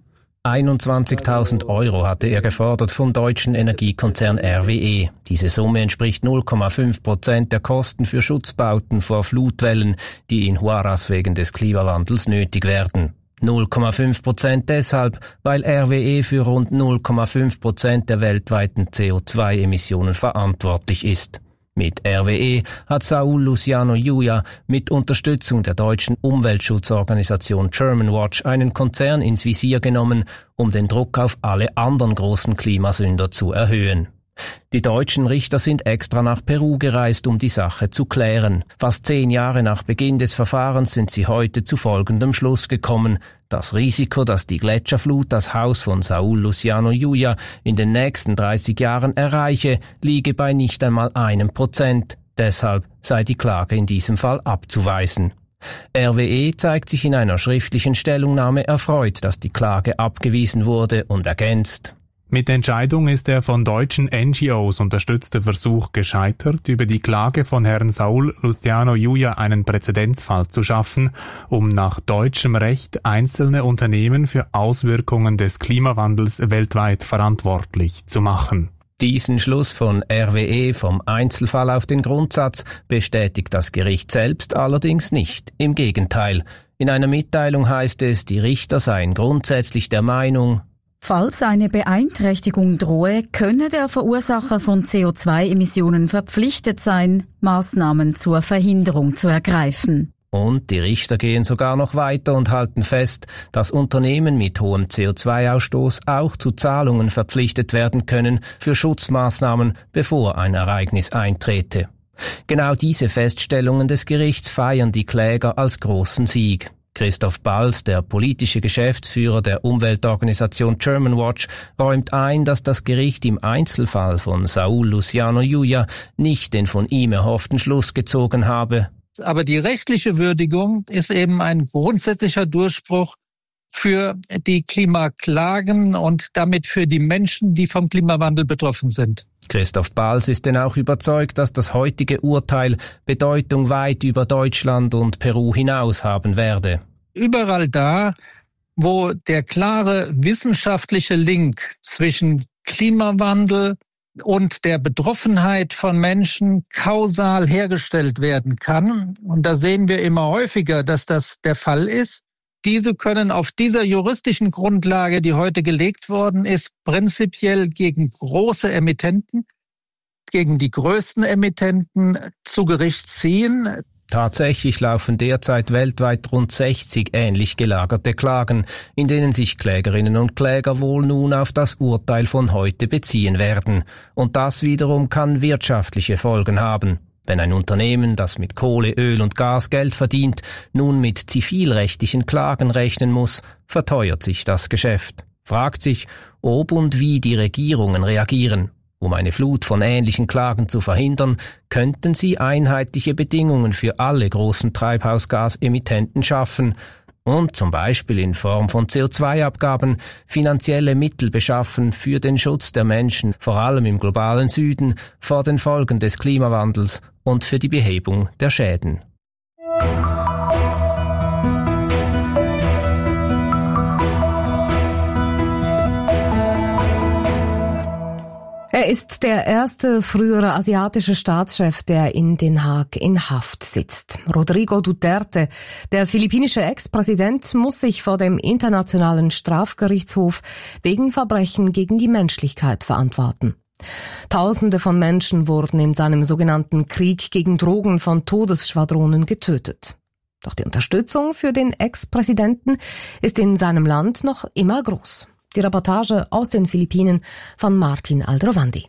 21.000 € hatte er gefordert vom deutschen Energiekonzern RWE. Diese Summe entspricht 0,5% der Kosten für Schutzbauten vor Flutwellen, die in Huaraz wegen des Klimawandels nötig werden. 0,5% deshalb, weil RWE für rund 0,5% der weltweiten CO2-Emissionen verantwortlich ist. Mit RWE hat Saúl Luciano Yuya mit Unterstützung der deutschen Umweltschutzorganisation Germanwatch einen Konzern ins Visier genommen, um den Druck auf alle anderen großen Klimasünder zu erhöhen. Die deutschen Richter sind extra nach Peru gereist, um die Sache zu klären. Fast 10 Jahre nach Beginn des Verfahrens sind sie heute zu folgendem Schluss gekommen. Das Risiko, dass die Gletscherflut das Haus von Saúl Luciano Yuya in den nächsten 30 Jahren erreiche, liege bei nicht einmal 1%. Deshalb sei die Klage in diesem Fall abzuweisen. RWE zeigt sich in einer schriftlichen Stellungnahme erfreut, dass die Klage abgewiesen wurde und ergänzt: Mit der Entscheidung ist der von deutschen NGOs unterstützte Versuch gescheitert, über die Klage von Herrn Saúl Luciano Yuya einen Präzedenzfall zu schaffen, um nach deutschem Recht einzelne Unternehmen für Auswirkungen des Klimawandels weltweit verantwortlich zu machen. Diesen Schluss von RWE vom Einzelfall auf den Grundsatz bestätigt das Gericht selbst allerdings nicht. Im Gegenteil. In einer Mitteilung heißt es, die Richter seien grundsätzlich der Meinung, falls eine Beeinträchtigung drohe, könne der Verursacher von CO2-Emissionen verpflichtet sein, Maßnahmen zur Verhinderung zu ergreifen. Und die Richter gehen sogar noch weiter und halten fest, dass Unternehmen mit hohem CO2-Ausstoß auch zu Zahlungen verpflichtet werden können für Schutzmaßnahmen, bevor ein Ereignis eintrete. Genau diese Feststellungen des Gerichts feiern die Kläger als großen Sieg. Christoph Balz, der politische Geschäftsführer der Umweltorganisation Germanwatch, räumt ein, dass das Gericht im Einzelfall von Saúl Luciano Yuya nicht den von ihm erhofften Schluss gezogen habe. Aber die rechtliche Würdigung ist eben ein grundsätzlicher Durchbruch für die Klimaklagen und damit für die Menschen, die vom Klimawandel betroffen sind. Christoph Balz ist denn auch überzeugt, dass das heutige Urteil Bedeutung weit über Deutschland und Peru hinaus haben werde. Überall da, wo der klare wissenschaftliche Link zwischen Klimawandel und der Betroffenheit von Menschen kausal hergestellt werden kann, und da sehen wir immer häufiger, dass das der Fall ist, diese können auf dieser juristischen Grundlage, die heute gelegt worden ist, prinzipiell gegen große Emittenten, gegen die größten Emittenten zu Gericht ziehen. Tatsächlich laufen derzeit weltweit rund 60 ähnlich gelagerte Klagen, in denen sich Klägerinnen und Kläger wohl nun auf das Urteil von heute beziehen werden. Und das wiederum kann wirtschaftliche Folgen haben. Wenn ein Unternehmen, das mit Kohle, Öl und Gas Geld verdient, nun mit zivilrechtlichen Klagen rechnen muss, verteuert sich das Geschäft. Fragt sich, ob und wie die Regierungen reagieren. Um eine Flut von ähnlichen Klagen zu verhindern, könnten sie einheitliche Bedingungen für alle großen Treibhausgasemittenten schaffen und zum Beispiel in Form von CO2-Abgaben finanzielle Mittel beschaffen für den Schutz der Menschen, vor allem im globalen Süden, vor den Folgen des Klimawandels und für die Behebung der Schäden. Er ist der erste frühere asiatische Staatschef, der in Den Haag in Haft sitzt. Rodrigo Duterte, der philippinische Ex-Präsident, muss sich vor dem Internationalen Strafgerichtshof wegen Verbrechen gegen die Menschlichkeit verantworten. Tausende von Menschen wurden in seinem sogenannten Krieg gegen Drogen von Todesschwadronen getötet. Doch die Unterstützung für den Ex-Präsidenten ist in seinem Land noch immer groß. Die Reportage aus den Philippinen von Martin Aldrovandi.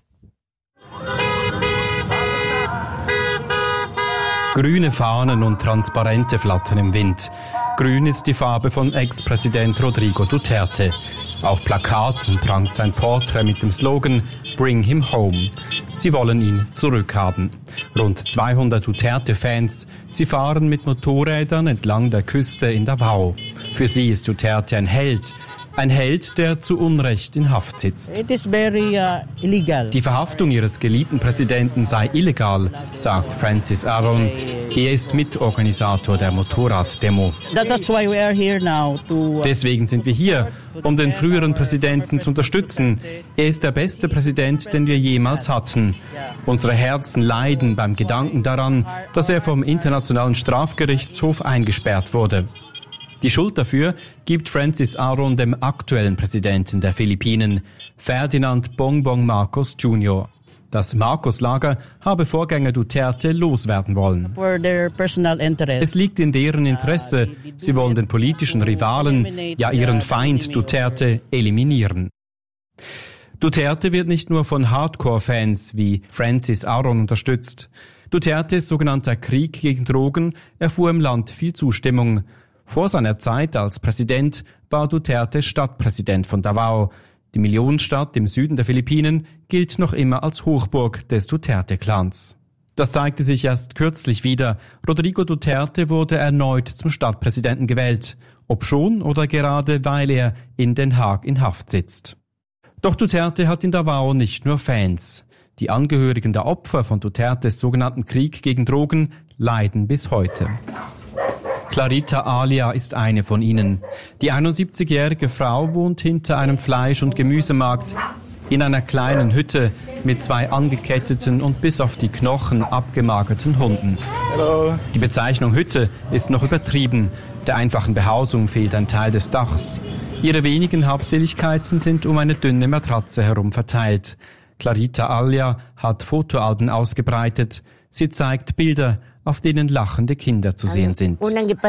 Grüne Fahnen und Transparente flattern im Wind. Grün ist die Farbe von Ex-Präsident Rodrigo Duterte. Auf Plakaten prangt sein Porträt mit dem Slogan "Bring him home". Sie wollen ihn zurückhaben. Rund 200 Duterte-Fans. Sie fahren mit Motorrädern entlang der Küste in Davao. Für sie ist Duterte ein Held. Ein Held, der zu Unrecht in Haft sitzt. It is very illegal. Die Verhaftung ihres geliebten Präsidenten sei illegal, sagt Francis Aron. Er ist Mitorganisator der Motorraddemo. That's why we are here now to. Deswegen sind wir hier, um den früheren Präsidenten zu unterstützen. Er ist der beste Präsident, den wir jemals hatten. Unsere Herzen leiden beim Gedanken daran, dass er vom Internationalen Strafgerichtshof eingesperrt wurde. Die Schuld dafür gibt Francis Aron dem aktuellen Präsidenten der Philippinen, Ferdinand Bongbong Marcos Jr. Das Marcos-Lager habe Vorgänger Duterte loswerden wollen. Es liegt in deren Interesse. Sie wollen den politischen Rivalen, ja ihren Feind Duterte, eliminieren. Duterte wird nicht nur von Hardcore-Fans wie Francis Aron unterstützt. Dutertes sogenannter Krieg gegen Drogen erfuhr im Land viel Zustimmung. Vor seiner Zeit als Präsident war Duterte Stadtpräsident von Davao. Die Millionenstadt im Süden der Philippinen gilt noch immer als Hochburg des Duterte-Clans. Das zeigte sich erst kürzlich wieder. Rodrigo Duterte wurde erneut zum Stadtpräsidenten gewählt, obschon oder gerade weil er in Den Haag in Haft sitzt. Doch Duterte hat in Davao nicht nur Fans. Die Angehörigen der Opfer von Dutertes sogenannten Krieg gegen Drogen leiden bis heute. Clarita Alia ist eine von ihnen. Die 71-jährige Frau wohnt hinter einem Fleisch- und Gemüsemarkt in einer kleinen Hütte mit 2 angeketteten und bis auf die Knochen abgemagerten Hunden. Hello. Die Bezeichnung Hütte ist noch übertrieben. Der einfachen Behausung fehlt ein Teil des Dachs. Ihre wenigen Habseligkeiten sind um eine dünne Matratze herum verteilt. Clarita Alia hat Fotoalben ausgebreitet. Sie zeigt Bilder, auf denen lachende Kinder zu sehen sind.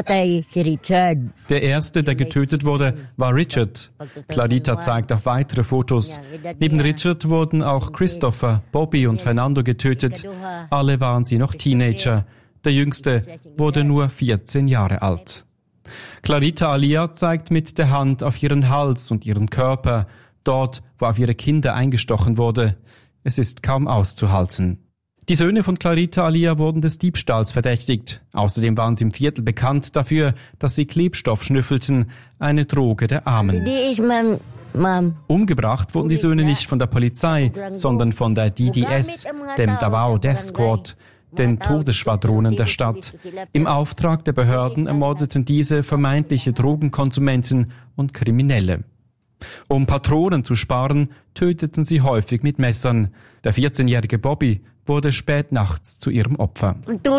Der erste, der getötet wurde, war Richard. Clarita zeigt auch weitere Fotos. Neben Richard wurden auch Christopher, Bobby und Fernando getötet. Alle waren sie noch Teenager. Der jüngste wurde nur 14 Jahre alt. Clarita Alia zeigt mit der Hand auf ihren Hals und ihren Körper, dort, wo auf ihre Kinder eingestochen wurde. Es ist kaum auszuhalten. Die Söhne von Clarita Alia wurden des Diebstahls verdächtigt. Außerdem waren sie im Viertel bekannt dafür, dass sie Klebstoff schnüffelten, eine Droge der Armen. Umgebracht wurden die Söhne nicht von der Polizei, sondern von der DDS, dem Davao Death Squad, den Todesschwadronen der Stadt. Im Auftrag der Behörden ermordeten diese vermeintliche Drogenkonsumenten und Kriminelle. Um Patronen zu sparen, töteten sie häufig mit Messern. Der 14-jährige Bobby wurde spät nachts zu ihrem Opfer.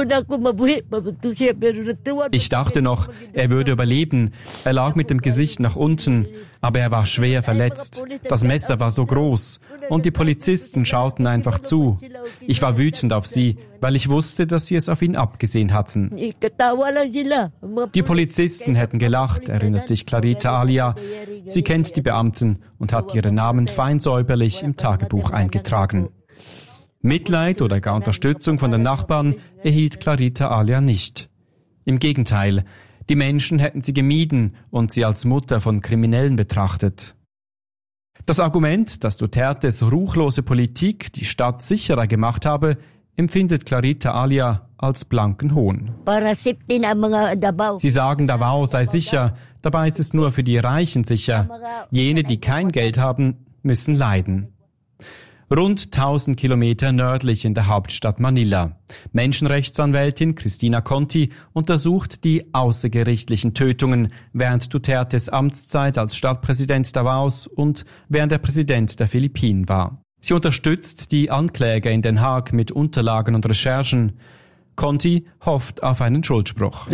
Ich dachte noch, er würde überleben. Er lag mit dem Gesicht nach unten, aber er war schwer verletzt. Das Messer war so groß und die Polizisten schauten einfach zu. Ich war wütend auf sie, weil ich wusste, dass sie es auf ihn abgesehen hatten. Die Polizisten hätten gelacht, erinnert sich Clarita Alia. Sie kennt die Beamten und hat ihre Namen fein säuberlich im Tagebuch eingetragen. Mitleid oder gar Unterstützung von den Nachbarn erhielt Clarita Alia nicht. Im Gegenteil, die Menschen hätten sie gemieden und sie als Mutter von Kriminellen betrachtet. Das Argument, dass Dutertes ruchlose Politik die Stadt sicherer gemacht habe, empfindet Clarita Alia als blanken Hohn. Sie sagen, Davao sei sicher, dabei ist es nur für die Reichen sicher. Jene, die kein Geld haben, müssen leiden. Rund 1000 Kilometer nördlich in der Hauptstadt Manila. Menschenrechtsanwältin Cristina Conti untersucht die außergerichtlichen Tötungen während Dutertes Amtszeit als Stadtpräsident Davaos und während er Präsident der Philippinen war. Sie unterstützt die Ankläger in Den Haag mit Unterlagen und Recherchen. Conti hofft auf einen Schuldspruch.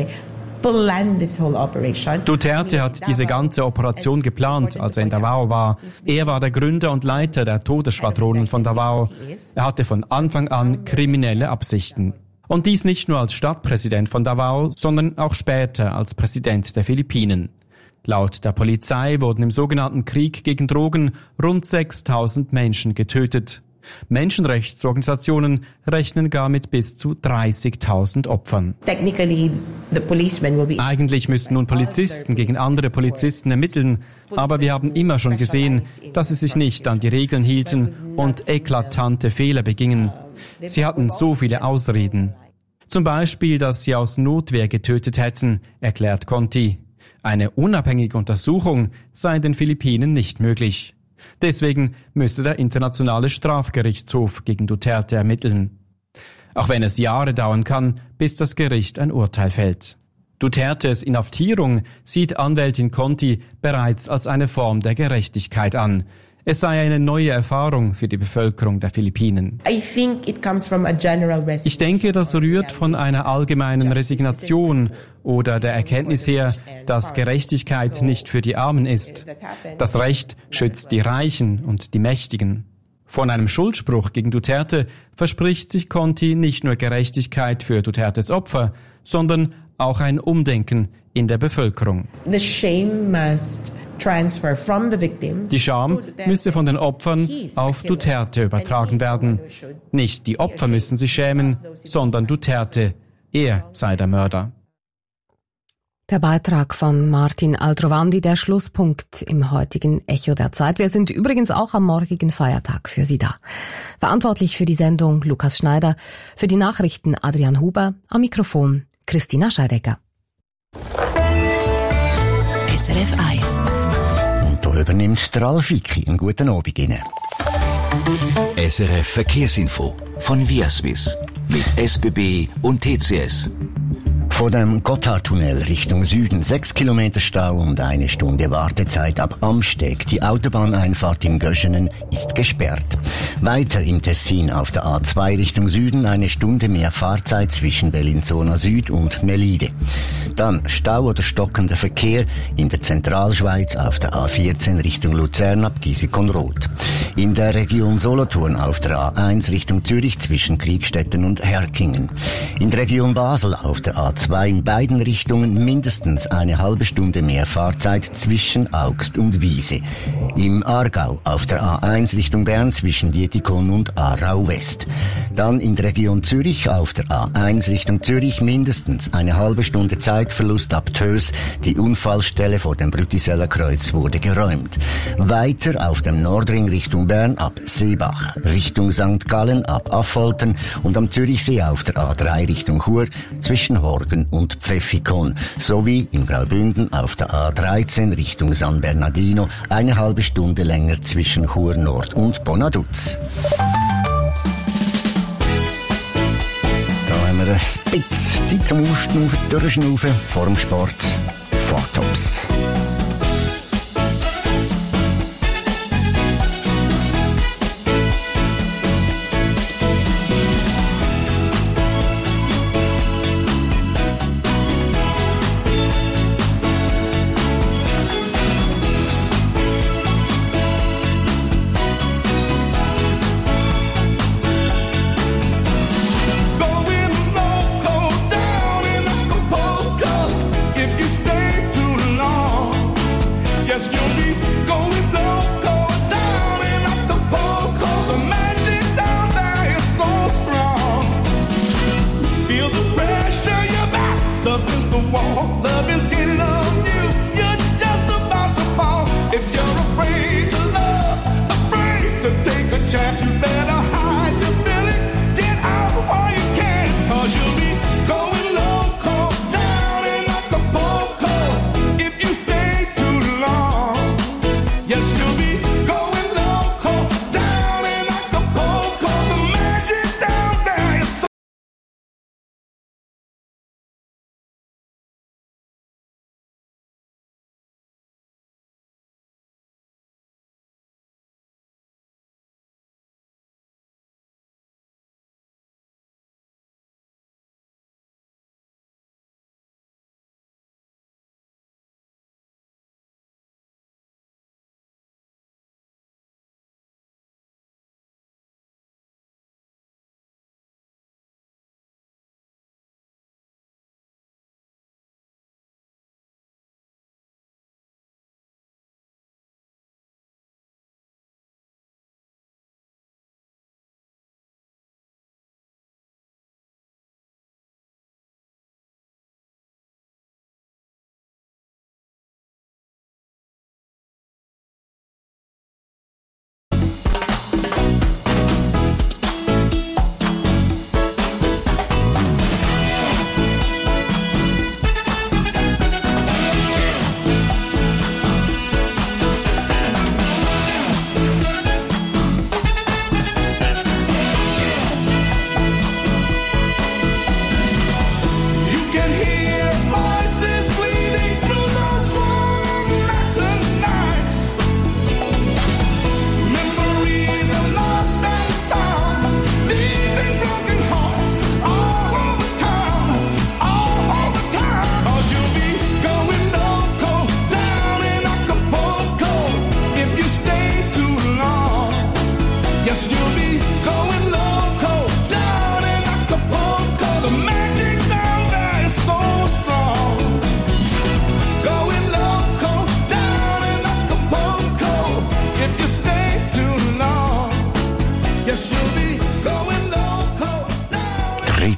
Duterte hat diese ganze Operation geplant, als er in Davao war. Er war der Gründer und Leiter der Todesschwadronen von Davao. Er hatte von Anfang an kriminelle Absichten. Und dies nicht nur als Stadtpräsident von Davao, sondern auch später als Präsident der Philippinen. Laut der Polizei wurden im sogenannten Krieg gegen Drogen rund 6.000 Menschen getötet. Menschenrechtsorganisationen rechnen gar mit bis zu 30.000 Opfern. Eigentlich müssten nun Polizisten gegen andere Polizisten ermitteln, aber wir haben immer schon gesehen, dass sie sich nicht an die Regeln hielten und eklatante Fehler begingen. Sie hatten so viele Ausreden. Zum Beispiel, dass sie aus Notwehr getötet hätten, erklärt Conti. Eine unabhängige Untersuchung sei in den Philippinen nicht möglich. Deswegen müsse der Internationale Strafgerichtshof gegen Duterte ermitteln. Auch wenn es Jahre dauern kann, bis das Gericht ein Urteil fällt. Dutertes Inhaftierung sieht Anwältin Conti bereits als eine Form der Gerechtigkeit an. Es sei eine neue Erfahrung für die Bevölkerung der Philippinen. Ich denke, das rührt von einer allgemeinen Resignation oder der Erkenntnis her, dass Gerechtigkeit nicht für die Armen ist. Das Recht schützt die Reichen und die Mächtigen. Von einem Schuldspruch gegen Duterte verspricht sich Conti nicht nur Gerechtigkeit für Dutertes Opfer, sondern auch ein Umdenken in der Bevölkerung. Die Scham müsse von den Opfern auf Duterte übertragen werden. Nicht die Opfer müssen sich schämen, sondern Duterte. Er sei der Mörder. Der Beitrag von Martin Aldrovandi, der Schlusspunkt im heutigen Echo der Zeit. Wir sind übrigens auch am morgigen Feiertag für Sie da. Verantwortlich für die Sendung Lukas Schneider, für die Nachrichten Adrian Huber, am Mikrofon Christina Scheidecker. SRF 1. Und da übernimmt der Ralf Wicki. Einen guten Abend Ihnen. SRF Verkehrsinfo von Viaswiss mit SBB und TCS. Vor dem Gotthardtunnel Richtung Süden 6 Kilometer Stau und 1 Stunde Wartezeit ab Amsteg. Die Autobahneinfahrt in Göschenen ist gesperrt. Weiter im Tessin auf der A2 Richtung Süden 1 Stunde mehr Fahrzeit zwischen Bellinzona Süd und Melide. Dann Stau oder stockender Verkehr in der Zentralschweiz auf der A14 Richtung Luzern ab Gisikon-Roth. In der Region Solothurn auf der A1 Richtung Zürich zwischen Kriegstetten und Herkingen. In der Region Basel auf der A2 in beiden Richtungen mindestens eine halbe Stunde mehr Fahrzeit zwischen Augst und Wiese. Im Aargau auf der A1 Richtung Bern zwischen Dietikon und Aarau West. Dann in der Region Zürich auf der A1 Richtung Zürich mindestens eine halbe Stunde Zeitverlust ab Tös. Die Unfallstelle vor dem Brütiseller Kreuz wurde geräumt. Weiter auf dem Nordring Richtung Bern ab Seebach, Richtung St. Gallen ab Affoltern und am Zürichsee auf der A3 Richtung Chur zwischen Horgen und Pfäffikon, sowie im Graubünden auf der A13 Richtung San Bernardino eine halbe Stunde länger zwischen Chur Nord und Bonaduz. Da haben wir ein bisschen Zeit zum Ausschnaufen, Durchschnaufen vor dem Sport. Four Tops.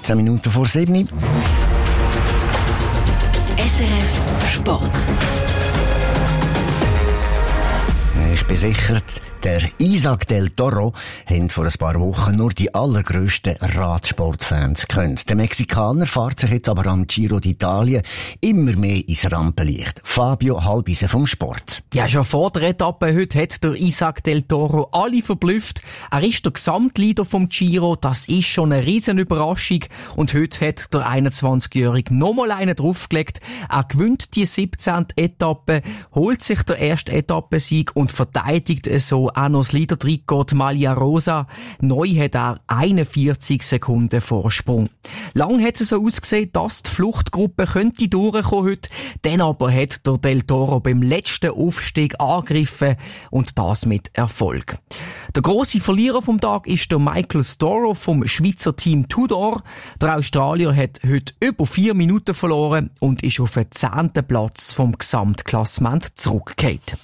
14 Minuten vor 7. SRF Sport. Ich bin sicher, der Isaac del Toro haben vor ein paar Wochen nur die allergrössten Radsportfans gekannt. Der Mexikaner fährt sich jetzt aber am Giro d'Italia immer mehr ins Rampenlicht. Fabio Halbise vom Sport. Ja, schon vor der Etappe heute hat der Isaac del Toro alle verblüfft. Er ist der Gesamtleader vom Giro. Das ist schon eine riesen Überraschung. Und heute hat der 21-Jährige nochmal einen draufgelegt. Er gewinnt die 17. Etappe, holt sich der erste Etappensieg und verteidigt so auch noch das Leader-Trikot Maglia Rosa. Neu hat er 41 Sekunden Vorsprung. Lang hat es so ausgesehen, dass die Fluchtgruppe könnte durchkommen heute. Dann aber hat der Del Toro beim letzten Aufstieg angegriffen und das mit Erfolg. Der grosse Verlierer vom Tag ist der Michael Storrow vom Schweizer Team Tudor. Der Australier hat heute über 4 Minuten verloren und ist auf den 10. Platz vom Gesamtklassement zurückgekehrt.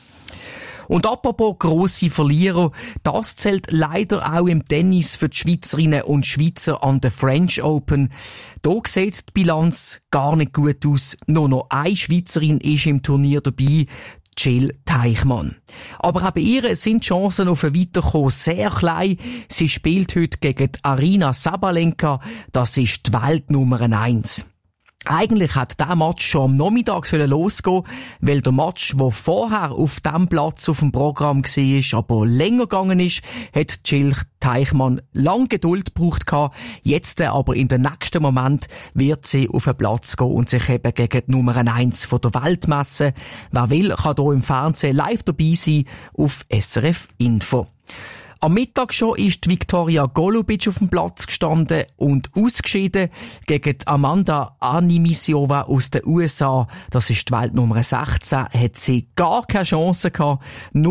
Und apropos grosse Verlierer, das zählt leider auch im Tennis für die Schweizerinnen und Schweizer an der French Open. Da sieht die Bilanz gar nicht gut aus. Nur noch eine Schweizerin ist im Turnier dabei, Jill Teichmann. Aber auch bei ihr sind die Chancen auf ein Weiterkommen sehr klein. Sie spielt heute gegen die Aryna Sabalenka. Das ist die Weltnummer 1. Eigentlich hat der Match schon am Nachmittag losgehen, weil der Match, der vorher auf dem Platz auf dem Programm war, aber länger gegangen ist, hat Jill Teichmann lang Geduld gebraucht gehabt. Jetzt aber in den nächsten Moment wird sie auf den Platz gehen und sich eben gegen die Nummer 1 von der Welt messen. Wer will, kann hier im Fernsehen live dabei sein auf SRF Info. Am Mittag schon ist Viktoria Golubic auf dem Platz gestanden und ausgeschieden gegen Amanda Anisimova aus den USA. Das ist die Weltnummer 16. Hat sie gar keine Chance gehabt.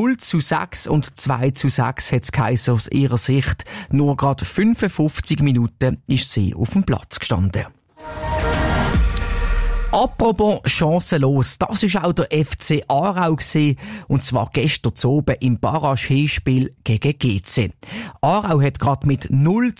0:6 und 2:6 hat es geheißen aus ihrer Sicht. Nur gerade 55 Minuten ist sie auf dem Platz gestanden. Apropos chancenlos, das ist auch der FC Aarau gewesen, und zwar gestern oben im Barrage-Hinspiel gegen GC. Aarau hat gerade mit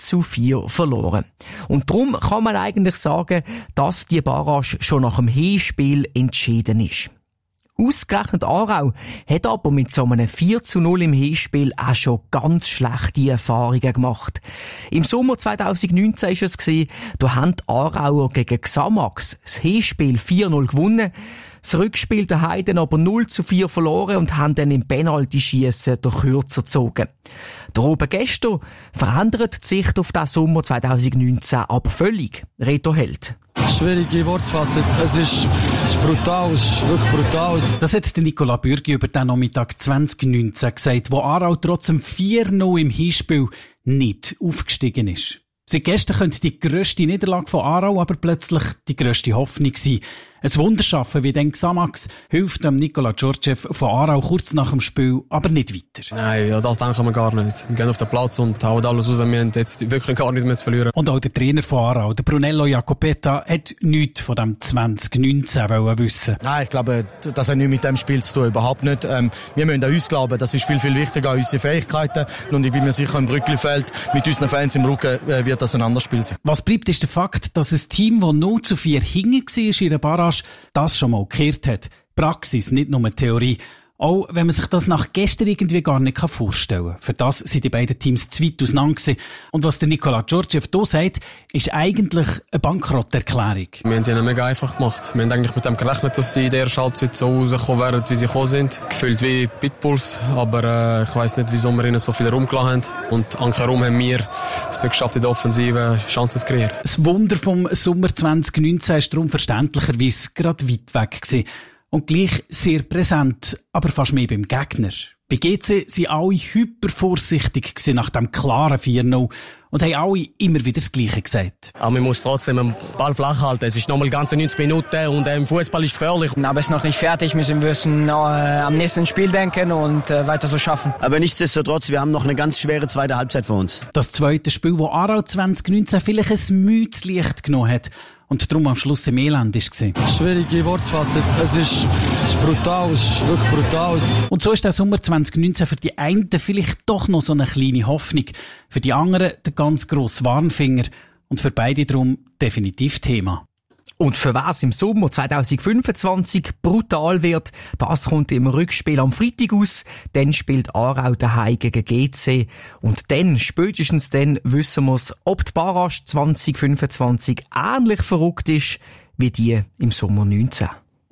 0:4 verloren. Und darum kann man eigentlich sagen, dass die Barrage schon nach dem Hinspiel entschieden ist. Ausgerechnet Aarau hat aber mit so einem 4:0 im Hinspiel auch schon ganz schlechte Erfahrungen gemacht. Im Sommer 2019 war es, da haben die Aarauer gegen Xamax das Hinspiel 4:0 gewonnen, das Rückspiel daheim dann aber 0:4 verloren und haben dann im Penaltyschiessen den Kürzer gezogen. Der oben gestern verändert die Sicht auf den Sommer 2019 aber völlig. Reto Held. Schwierige Worte zu fassen. Es ist brutal, es ist wirklich brutal. Das hat der Nicola Bürgi über den Nachmittag 2019 gesagt, wo Aarau trotzdem 4:0 im Hinspiel nicht aufgestiegen ist. Seit gestern könnte die grösste Niederlage von Aarau aber plötzlich die grösste Hoffnung sein. Ein Wunderschaffen wie den Xamax hilft dem Nikola Djordjev von Aarau kurz nach dem Spiel, aber nicht weiter. Nein, ja, das denken wir gar nicht. Wir gehen auf den Platz und hauen alles raus. Wir haben jetzt wirklich gar nichts mehr zu verlieren. Und auch der Trainer von Aarau, der Brunello Jacopetta, hat nichts von dem 2019 wissen. Nein, ich glaube, das hat nichts mit dem Spiel zu tun, überhaupt nicht. Wir müssen an uns glauben, das ist viel, viel wichtiger, an unsere Fähigkeiten. Und ich bin mir sicher, im Brücklifeld mit unseren Fans im Rücken wird das ein anderes Spiel sein. Was bleibt, ist der Fakt, dass ein Team, das 0:4 hinten war in der Barrage, das schon mal gekehrt hat. Praxis, nicht nur Theorie. Auch wenn man sich das nach gestern irgendwie gar nicht vorstellen kann. Für das sind die beiden Teams zu weit auseinander gewesen. Und was der Nikola Djordjev hier sagt, ist eigentlich eine Bankrotterklärung. Wir haben es ihnen mega einfach gemacht. Wir haben eigentlich mit dem gerechnet, dass sie in der ersten Halbzeit so rausgekommen wären, wie sie gekommen sind. Gefühlt wie Pitbulls, aber ich weiss nicht, wieso wir ihnen so viel Raum gelassen haben. Und ankerum haben wir es nicht geschafft, in der Offensive Chancen zu kreieren. Das Wunder vom Sommer 2019 ist darum verständlicherweise gerade weit weg gewesen. Und gleich sehr präsent, aber fast mehr beim Gegner. Bei GC waren alle hypervorsichtig nach dem klaren 4:0 und haben alle immer wieder das Gleiche gesagt. Aber man muss trotzdem den Ball flach halten. Es ist nochmal ganze 90 Minuten und im Fußball ist gefährlich. Aber es ist noch nicht fertig. Wir müssen am nächsten Spiel denken und weiter so schaffen. Aber nichtsdestotrotz, wir haben noch eine ganz schwere zweite Halbzeit vor uns. Das zweite Spiel, das Aarau 2019 vielleicht ein müdes Licht genommen hat und darum am Schluss im Elend war. Schwierige Worte zu fassen. Es ist brutal, es ist wirklich brutal. Und so ist der Sommer 2019 für die einen vielleicht doch noch so eine kleine Hoffnung. Für die anderen der ganz grosse Warnfinger. und für beide darum definitiv Thema. Und für was im Sommer 2025 brutal wird, das kommt im Rückspiel am Freitag aus. Dann spielt Aarau daheim gegen GC. Und dann, spätestens dann, wissen wir's, ob die Barrage 2025 ähnlich verrückt ist wie die im Sommer 19.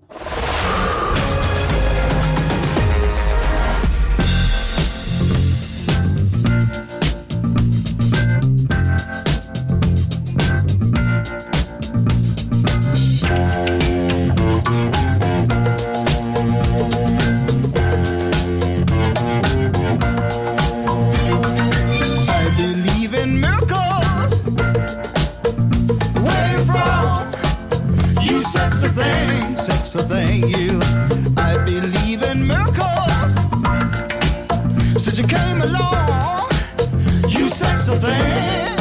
Sexy thing, you. I believe in miracles. Since you came along, you sexy thing.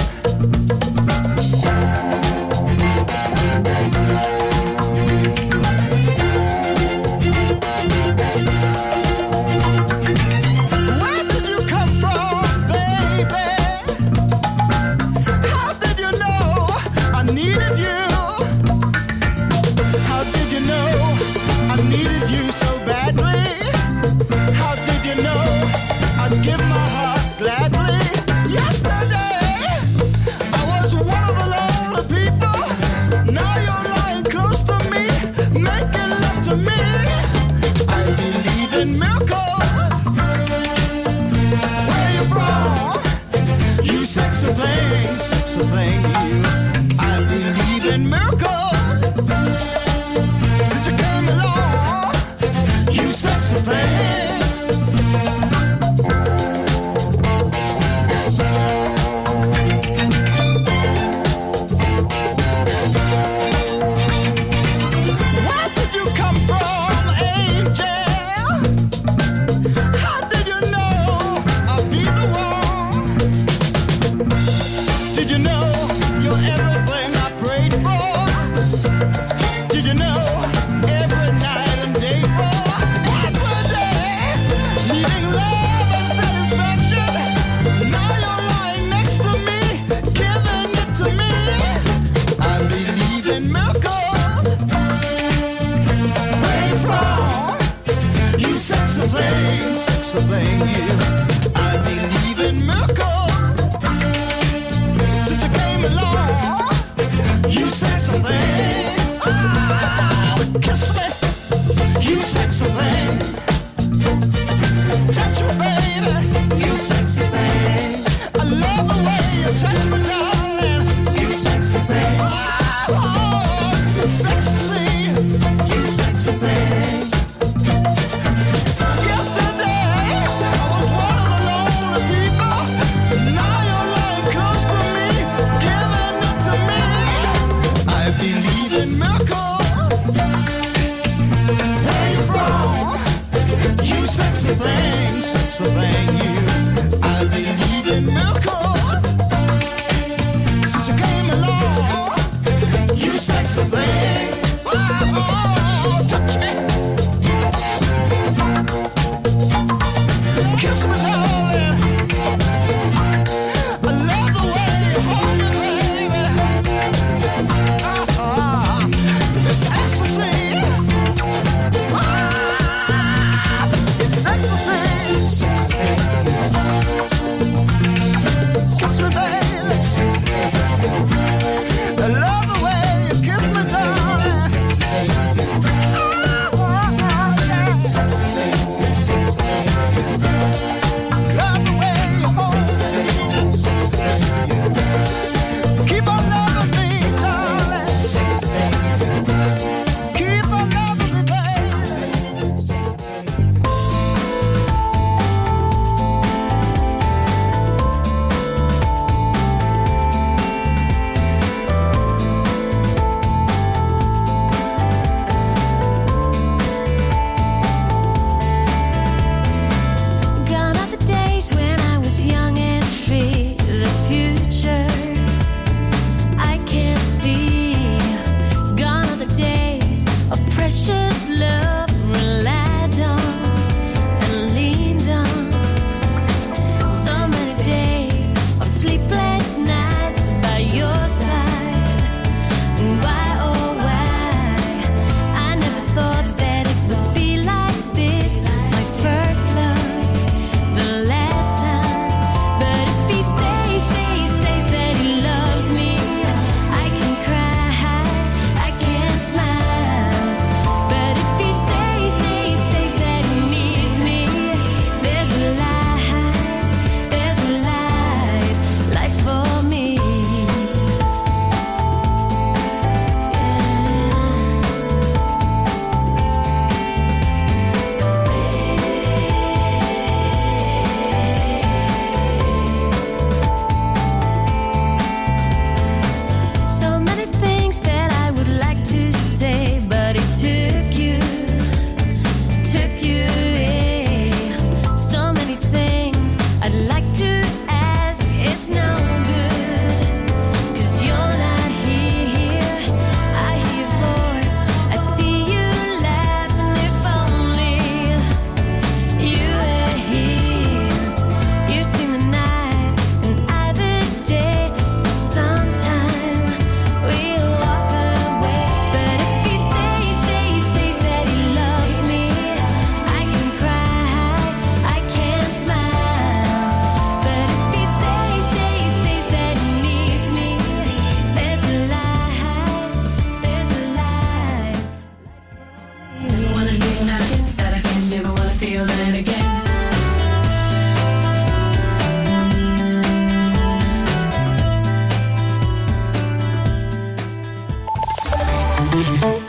Where did you come from, baby? How did you know I needed you? I needed you so badly. How did you know I'd give my heart gladly? Yesterday I was one of the lonely people. Now you're lying close to me, making love to me. I believe in miracles. Where you from? You sexy thing, you. I believe in miracles. Since you came along, you sexy thing. Where did you come from, angel? How did you know I'd be the one? Did you know you're everything I prayed for? Did you know? Sexy thing, you. I believe in miracles. Since you came along, you sexy thing. Oh, kiss me, you sexy thing. Touch me, baby, you sexy thing. I love the way you touch me, darling. You sexy thing. Oh, it's sexy to see you sexy thing. Sexy thing, you. I believe in miracles. Since you came along, you sexy thing. Oh, touch me, kiss me, darling. I love the way you hold me, baby. It's ecstasy. It's ecstasy.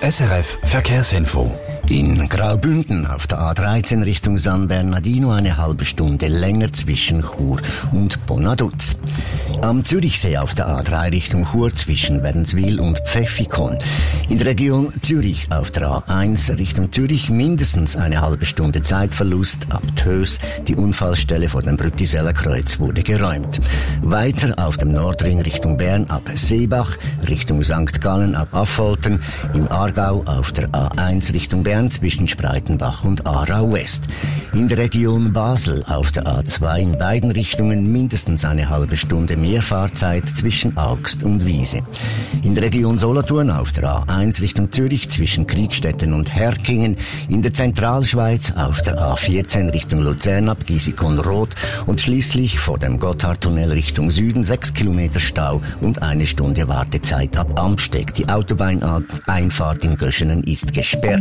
SRF Verkehrsinfo. In Graubünden auf der A13 Richtung San Bernardino eine halbe Stunde länger zwischen Chur und Bonaduz. Am Zürichsee auf der A3 Richtung Chur zwischen Wädenswil und Pfäffikon. In der Region Zürich auf der A1 Richtung Zürich mindestens eine halbe Stunde Zeitverlust ab Tös. Die Unfallstelle vor dem Brüttiseller Kreuz wurde geräumt. Weiter auf dem Nordring Richtung Bern ab Seebach, Richtung St. Gallen ab Affoltern. Im Aargau auf der A1 Richtung Bern zwischen Spreitenbach und Aarau West. In der Region Basel auf der A2 in beiden Richtungen mindestens eine halbe Stunde mehr Fahrzeit zwischen Augst und Wiese. In der Region Solothurn auf der A1 Richtung Zürich zwischen Kriegstetten und Herkingen. In der Zentralschweiz auf der A14 Richtung Luzern ab Gisikon-Roth und schließlich vor dem Gotthardtunnel Richtung Süden 6 Kilometer Stau und eine Stunde Wartezeit ab Amsteg. Die Autobahneinfahrt in Göschenen ist gesperrt.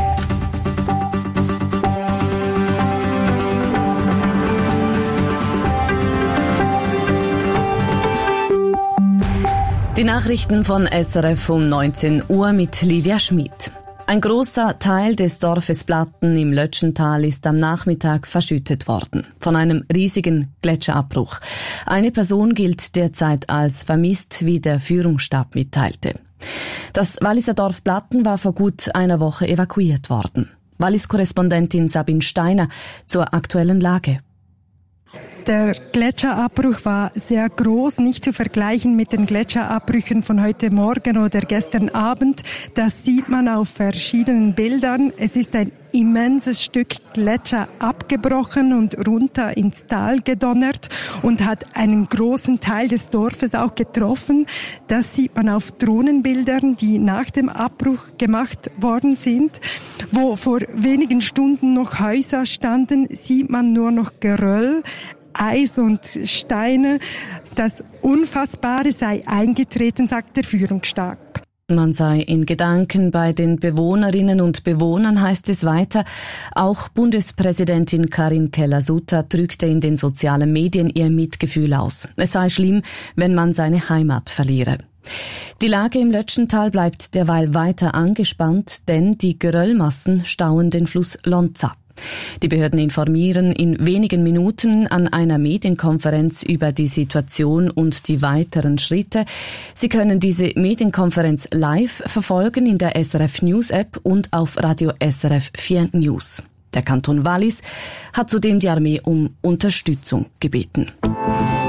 Die Nachrichten von SRF um 19 Uhr mit Livia Schmid. Ein großer Teil des Dorfes Platten im Lötschental ist am Nachmittag verschüttet worden von einem riesigen Gletscherabbruch. Eine Person gilt derzeit als vermisst, wie der Führungsstab mitteilte. Das Walliser Dorf Platten war vor gut einer Woche evakuiert worden. Wallis-Korrespondentin Sabine Steiner zur aktuellen Lage. Der Gletscherabbruch war sehr groß, nicht zu vergleichen mit den Gletscherabbrüchen von heute Morgen oder gestern Abend. Das sieht man auf verschiedenen Bildern. Es ist ein immenses Stück Gletscher abgebrochen und runter ins Tal gedonnert und hat einen großen Teil des Dorfes auch getroffen. Das sieht man auf Drohnenbildern, die nach dem Abbruch gemacht worden sind. Wo vor wenigen Stunden noch Häuser standen, sieht man nur noch Geröll, Eis und Steine. Das Unfassbare sei eingetreten, sagt der Führungsstab. Man sei in Gedanken bei den Bewohnerinnen und Bewohnern, heißt es weiter. Auch Bundespräsidentin Karin Keller-Sutter drückte in den sozialen Medien ihr Mitgefühl aus. Es sei schlimm, wenn man seine Heimat verliere. Die Lage im Lötschental bleibt derweil weiter angespannt, denn die Geröllmassen stauen den Fluss Lonza. Die Behörden informieren in wenigen Minuten an einer Medienkonferenz über die Situation und die weiteren Schritte. Sie können diese Medienkonferenz live verfolgen in der SRF News App und auf Radio SRF 4 News. Der Kanton Wallis hat zudem die Armee um Unterstützung gebeten.